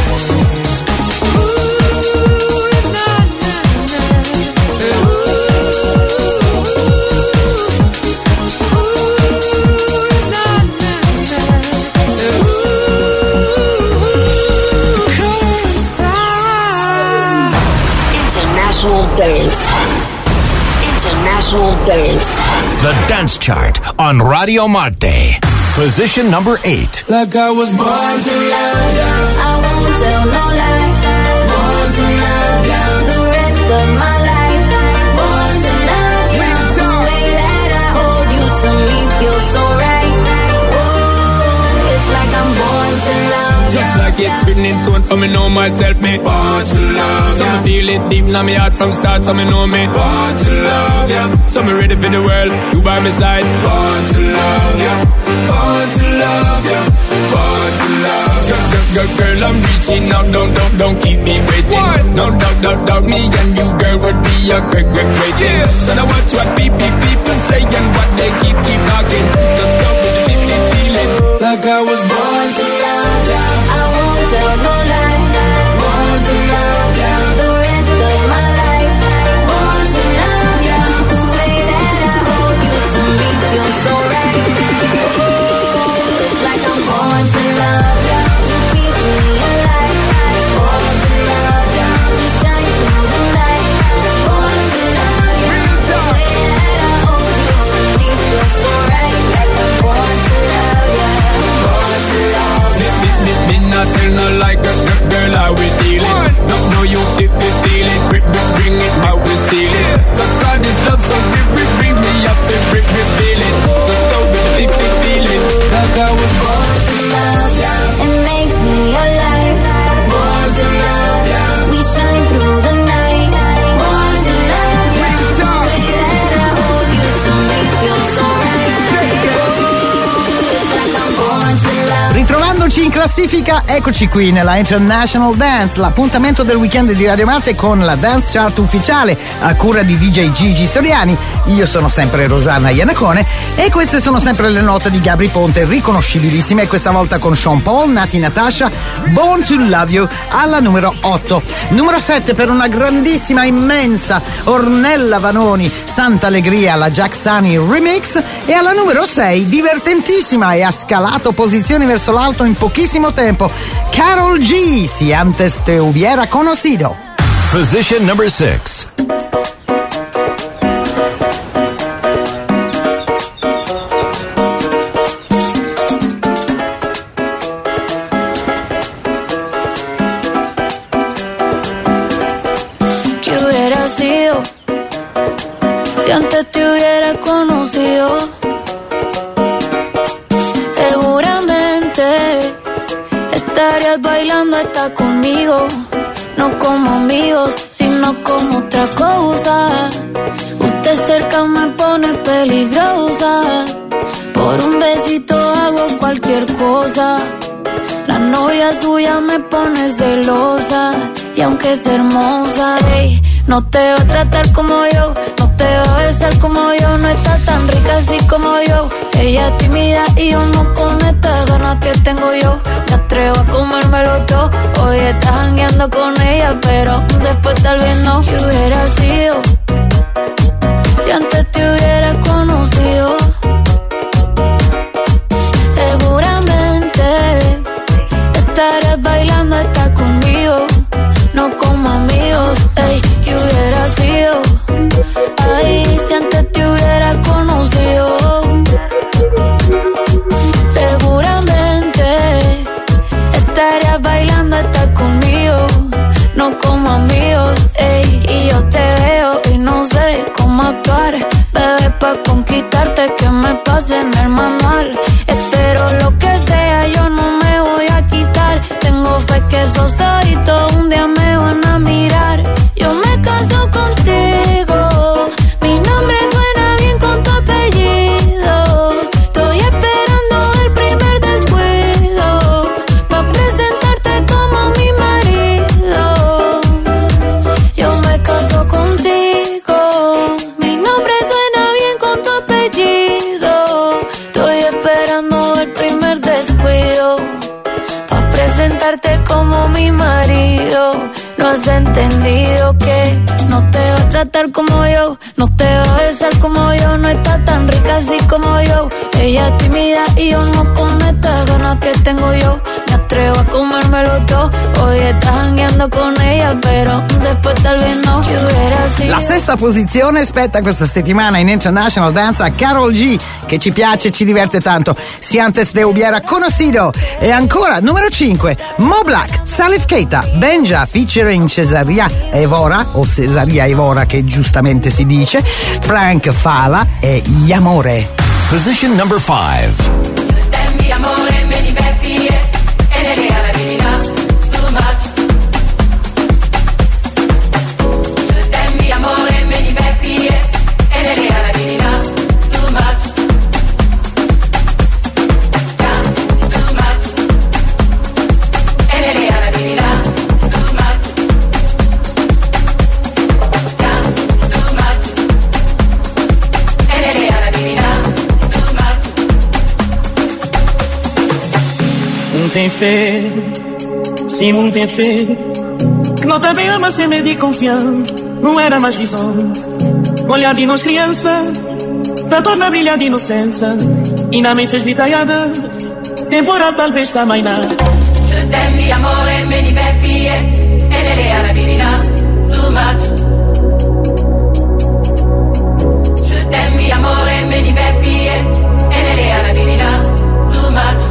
Dance. International Dance. The Dance Chart on Radio Marte. Position number 8. Like I was born to love you. I won't tell no lie. Born to love you the rest of my life. Born to love you. The way that I hold you to me feels so right. Whoa, it's like I'm born to love you. Just like it's written in stone for me know myself, me born to love. So me feel it deep in my heart from start, so me know me born to love ya. So me ready for the world, you by my side. Born to love ya, born to love ya, born to love ya. Girl, I'm reaching out, don't keep me waiting. What? No doubt, me and you, girl, would be a great thing. So now watch what people say and what they keep talking. Just go with the deep feeling. Like I was born to love ya. I won't tell no lie. Born to love ya the rest of my life. Born to love ya the way that I hold you to me feels so right. Oh, it's like I'm born to love ya. You keep me alive. Born to love ya. We shine through the night. Born to love ya the way that I hold you to me feels so right. Like I'm born to love ya. Born to love ya. 13 in classifica, eccoci qui nella International Dance, l'appuntamento del weekend di Radio Marte con la Dance Chart ufficiale a cura di DJ Gigi Soriani. Io sono sempre Rosanna Iannacone e queste sono sempre le note di Gabri Ponte, riconoscibilissime, questa volta con Sean Paul, Nati Natasha, Born to Love You alla numero 8. Numero 7 per una grandissima, immensa Ornella Vanoni, Santa Allegria, la Jack Sani Remix, e alla numero 6, divertentissima e ha scalato posizioni verso l'alto in pochissimo tempo, Karol G, Si antes te hubiera conocido. Position number 6. ¿Qué hubiera sido si antes te hubiera conocido? Seguramente estarías bailando hasta conmigo, no como amigos, sino como otra cosa. Usted cerca me pone peligrosa, por un besito hago cualquier cosa. La novia suya me pone celosa, y aunque es hermosa, ey, no te va a tratar como yo, no te va a besar como yo, no está tan rica así como yo. Ella es tímida y yo no, con estas ganas que tengo yo me atrevo a comérmelo todo. Hoy estás jangueando con ella, pero después tal vez no. ¿Qué hubiera sido si antes te hubiera conocido? Seguramente estarías bailando hasta conmigo, no como amigos, ey. ¿Qué hubiera sido? Ay, si antes te hubiera conocido. Seguramente estarías bailando hasta conmigo, no como amigos, ey. Y yo te veo y no sé cómo actuar, bebé, pa' conquistarte que me pase en el manual. Espero lo que sea, yo no me voy a quitar. Tengo fe que esos ojitos un día me van a mirar. Yo me caso contigo, mi nombre suena bien con tu apellido. Estoy esperando el primer descuido pa' presentarte como mi marido. Yo me caso contigo, mi nombre suena bien con tu apellido. Estoy esperando el primer descuido pa' presentarte como mi marido. No has entendido que no te va a tratar como yo, no te va a besar como yo, no está tan rica así como yo. Ella es tímida y yo no, con estas ganas que tengo yo me atrevo a comérmelo todo. Hoy estás jangueando con ella, pero después tal vez no. ¿Qué hubiera sido? La sesta posizione spetta questa settimana in International Dance a Karol G, che ci piace e ci diverte tanto, Si antes te hubiera conocido. E ancora numero 5, Mo Black, Salif Keita, Benja featuring Cesaria Evora, o Cesaria Evora che giustamente si dice, Frank Fala e Yamore. Position number 5. Tem fé, sim, não tem fé. Que não te ama sem medo e confiança. Não era mais visões. Olhar de nós criança, da torna a brilhar de inocência. E na mente esvitalhada, temporal talvez também não. Je t'aime, amore, me diverti e nelle arabilità, too much. Je t'aime, amore, me diverti e nelle arabilità, too much.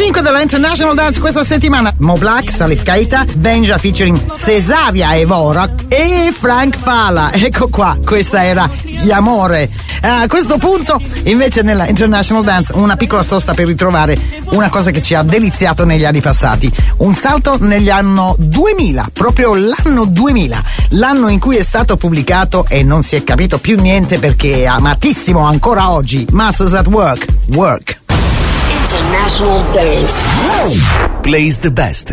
5 della International Dance questa settimana. Mo Black, Salif Keita, Benja featuring Cesaria Evora e Frank Fala. Ecco qua, questa era Gli Amore. A questo punto invece nella International Dance una piccola sosta per ritrovare una cosa che ci ha deliziato negli anni passati. Un salto negli anni 2000, proprio l'anno 2000, l'anno in cui è stato pubblicato e non si è capito più niente perché è amatissimo ancora oggi, Masters at Work, Work. International Dance. Plays the best.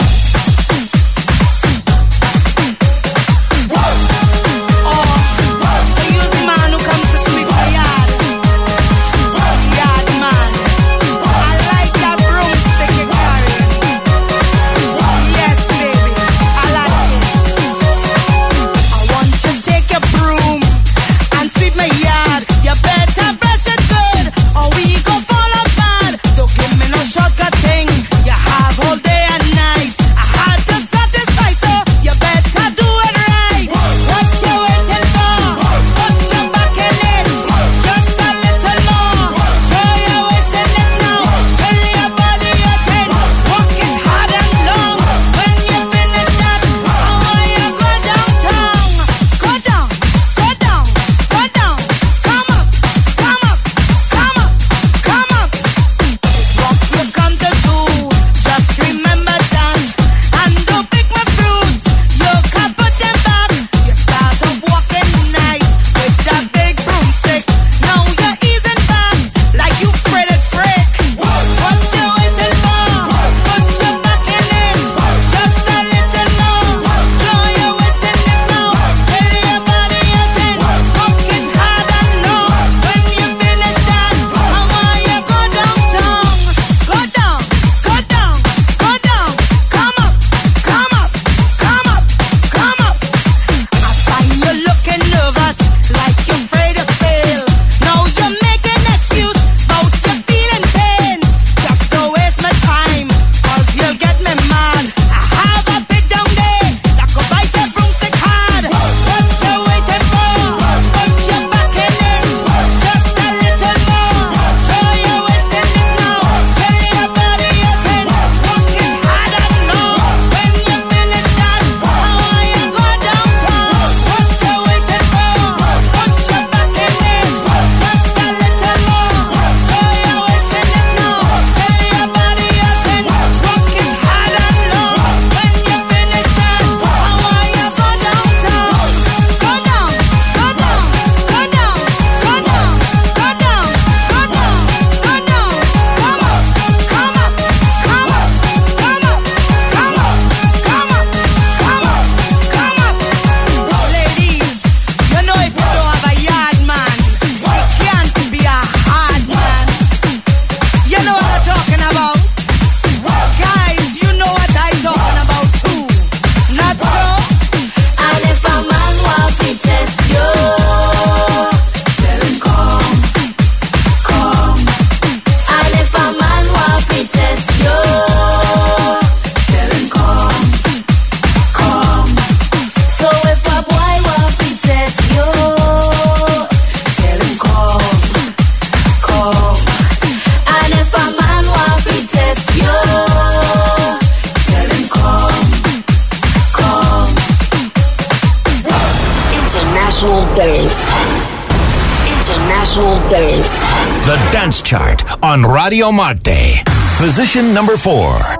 International Dance. The Dance Chart on Radio Marte. Position number 4.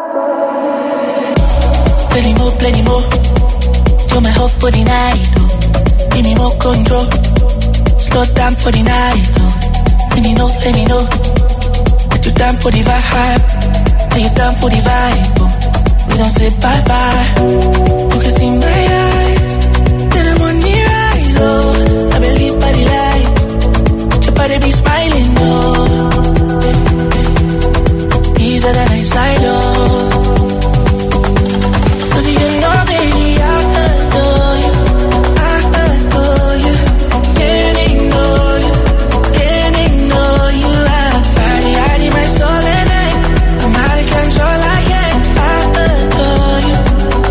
Plenty more. To my hope for the night. Oh. Give me more control. Slow down for the night. Oh. Let me know. Are you down for the vibe? Are you down for the vibe? Oh. We don't say bye bye. You can see my eyes. Then I'm on the rise. Oh, I believe by the light. Your body be smiling. Oh, these are the nights I know.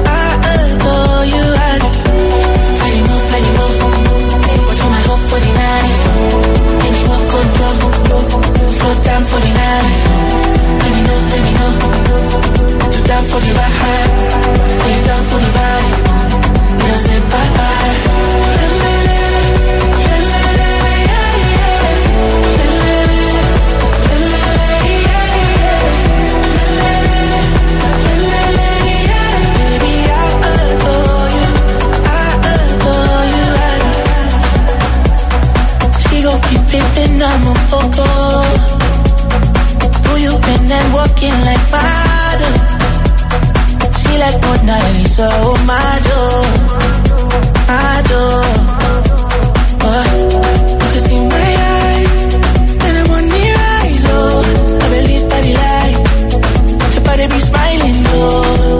For the night. keep pippin', I'm a poco. Who you been and walking like water? See like Mona Lisa, oh my door. You can see my eyes, and I'm on the rise, oh. I believe that he lied, your body be smiling, oh.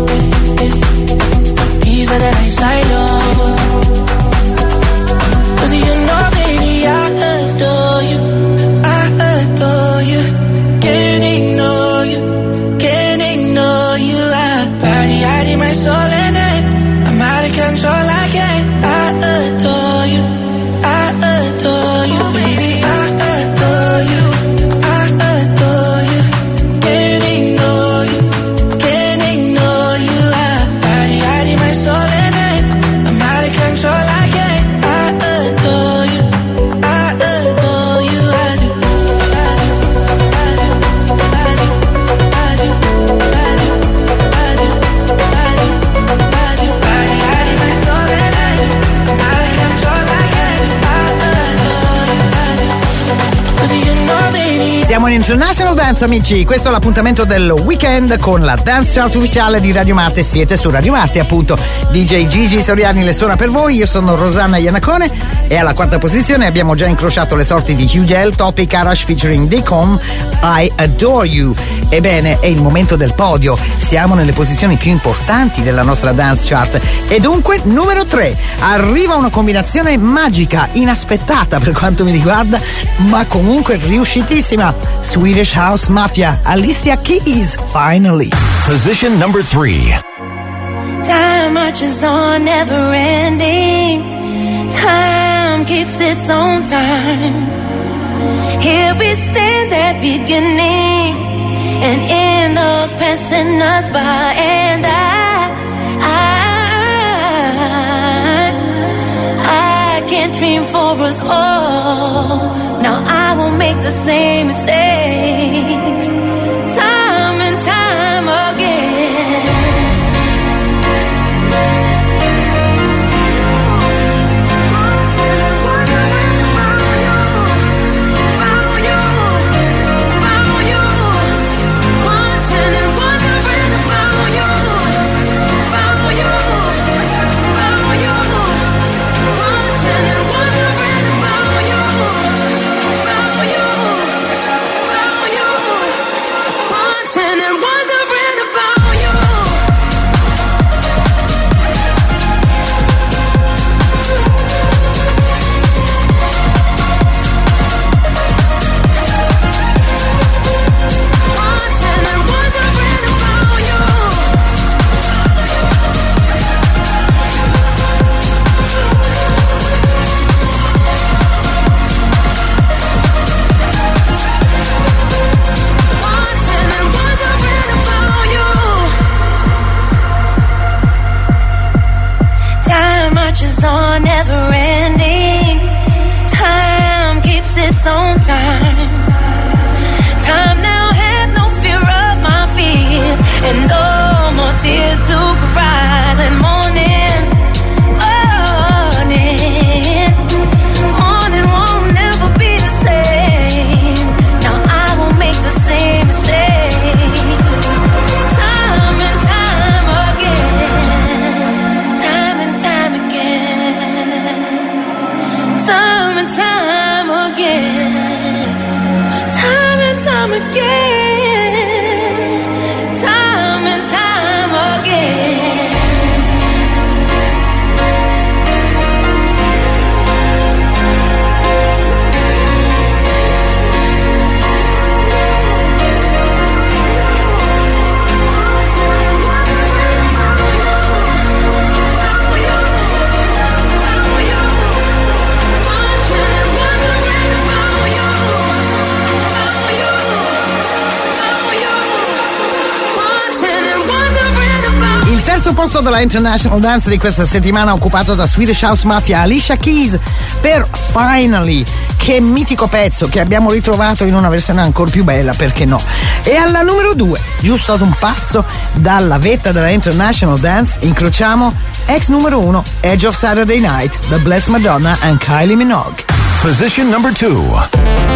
He's on the right side, oh. 'Cause you know, baby, I adore you, can't ignore you, I body hiding my soul in it, I'm out of control, I can't, I adore you, baby, I adore you, can't ignore you, I body hiding my soul in it, I'm out of control, I can't, I adore you, I do. Siamo in International Dance, amici. Questo è l'appuntamento del weekend con la Dance Chart ufficiale di Radio Marte. Siete su Radio Marte, appunto. DJ Gigi Soriani le suona per voi. Io sono Rosanna Iannacone e alla quarta posizione abbiamo già incrociato le sorti di Hugh Gell, Topic Arash featuring Deacon, I Adore You. Ebbene, è il momento del podio. Siamo nelle posizioni più importanti della nostra Dance Chart e dunque numero 3. Arriva una combinazione magica, inaspettata per quanto mi riguarda, ma comunque riuscitissima. Swedish House Mafia, Alicia Keys, Finally. Position number 3. Time marches on, never ending. Time keeps its own time. Here we stand at beginning, and in those passing us by, and I can't dream for us all. Now I won't make the same mistakes, time and time again. Own time. Time now had no fear of my fears, and no more tears to cry. And morning won't never be the same. Now I won't make the same mistakes. Time and time again. Time and time again. Time and time again. Time and time again. Time and time again. Il terzo posto della International Dance di questa settimana occupato da Swedish House Mafia, Alicia Keys per Finally. Che mitico pezzo che abbiamo ritrovato in una versione ancora più bella, perché no? E alla numero 2, giusto ad un passo dalla vetta della International Dance, incrociamo ex numero 1, Edge of Saturday Night, The Blessed Madonna and Kylie Minogue. Position number 2.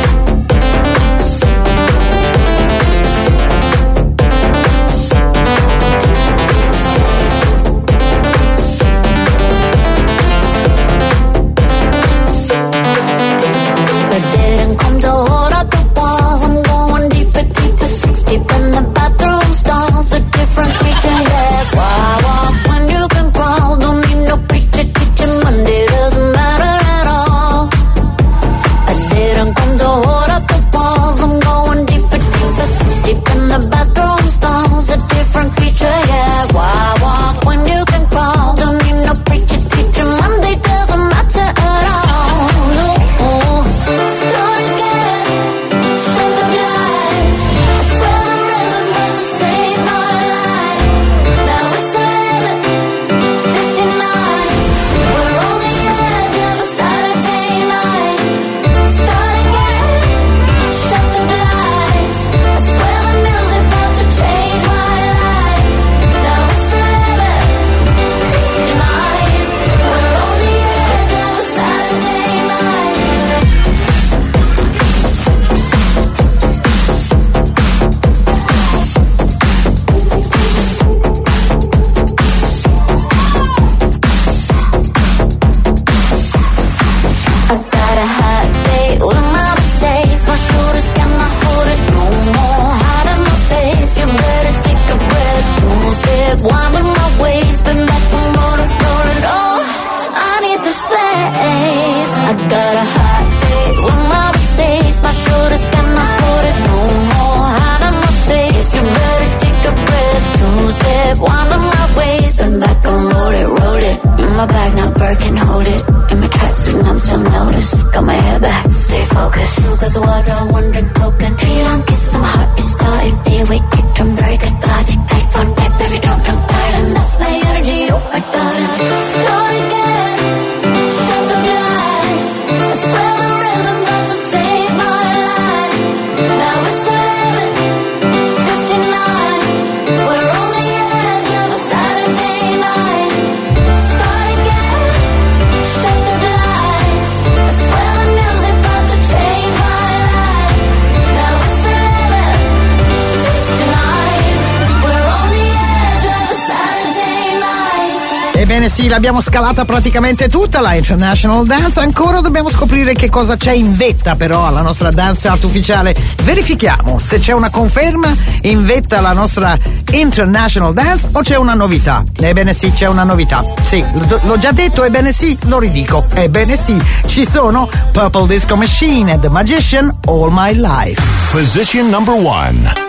Ebbene sì, l'abbiamo scalata praticamente tutta la International Dance. Ancora dobbiamo scoprire che cosa c'è in vetta però alla nostra dance art ufficiale. Verifichiamo se c'è una conferma in vetta alla nostra International Dance o c'è una novità. Ebbene sì, c'è una novità. Sì, l'ho già detto, ebbene sì, lo ridico. Ebbene sì, ci sono Purple Disco Machine e The Magician All My Life. Position number 1.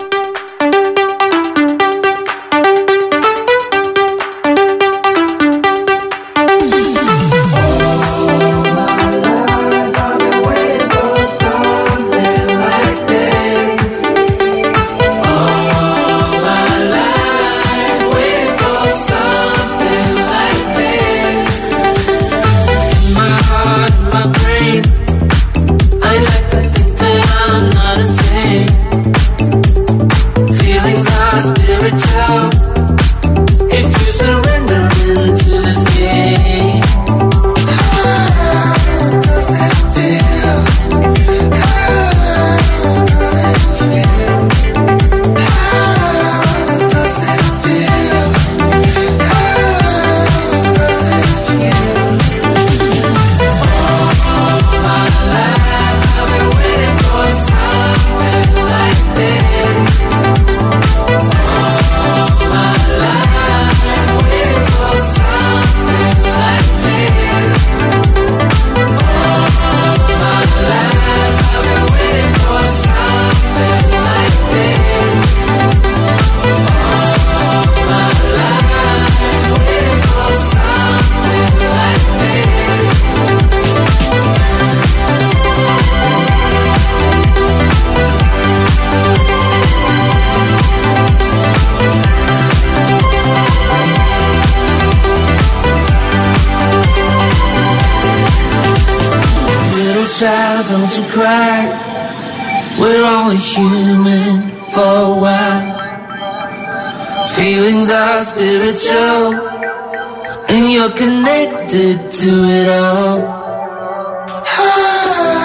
child, don't you cry. We're only human for a while. Feelings are spiritual, and you're connected to it all.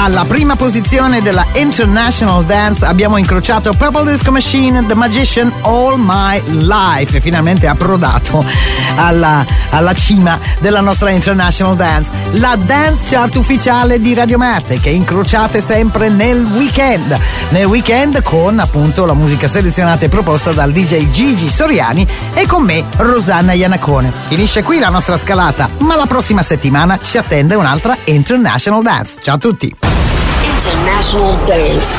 Alla prima posizione della International Dance abbiamo incrociato Purple Disco Machine, The Magician, All My Life, e finalmente approdato alla cima della nostra International Dance, la dance chart ufficiale di Radio Marte, che incrociate sempre nel weekend con appunto la musica selezionata e proposta dal DJ Gigi Soriani e con me Rosanna Iannacone. Finisce qui la nostra scalata, ma la prossima settimana ci attende un'altra International Dance. Ciao a tutti. International Dance.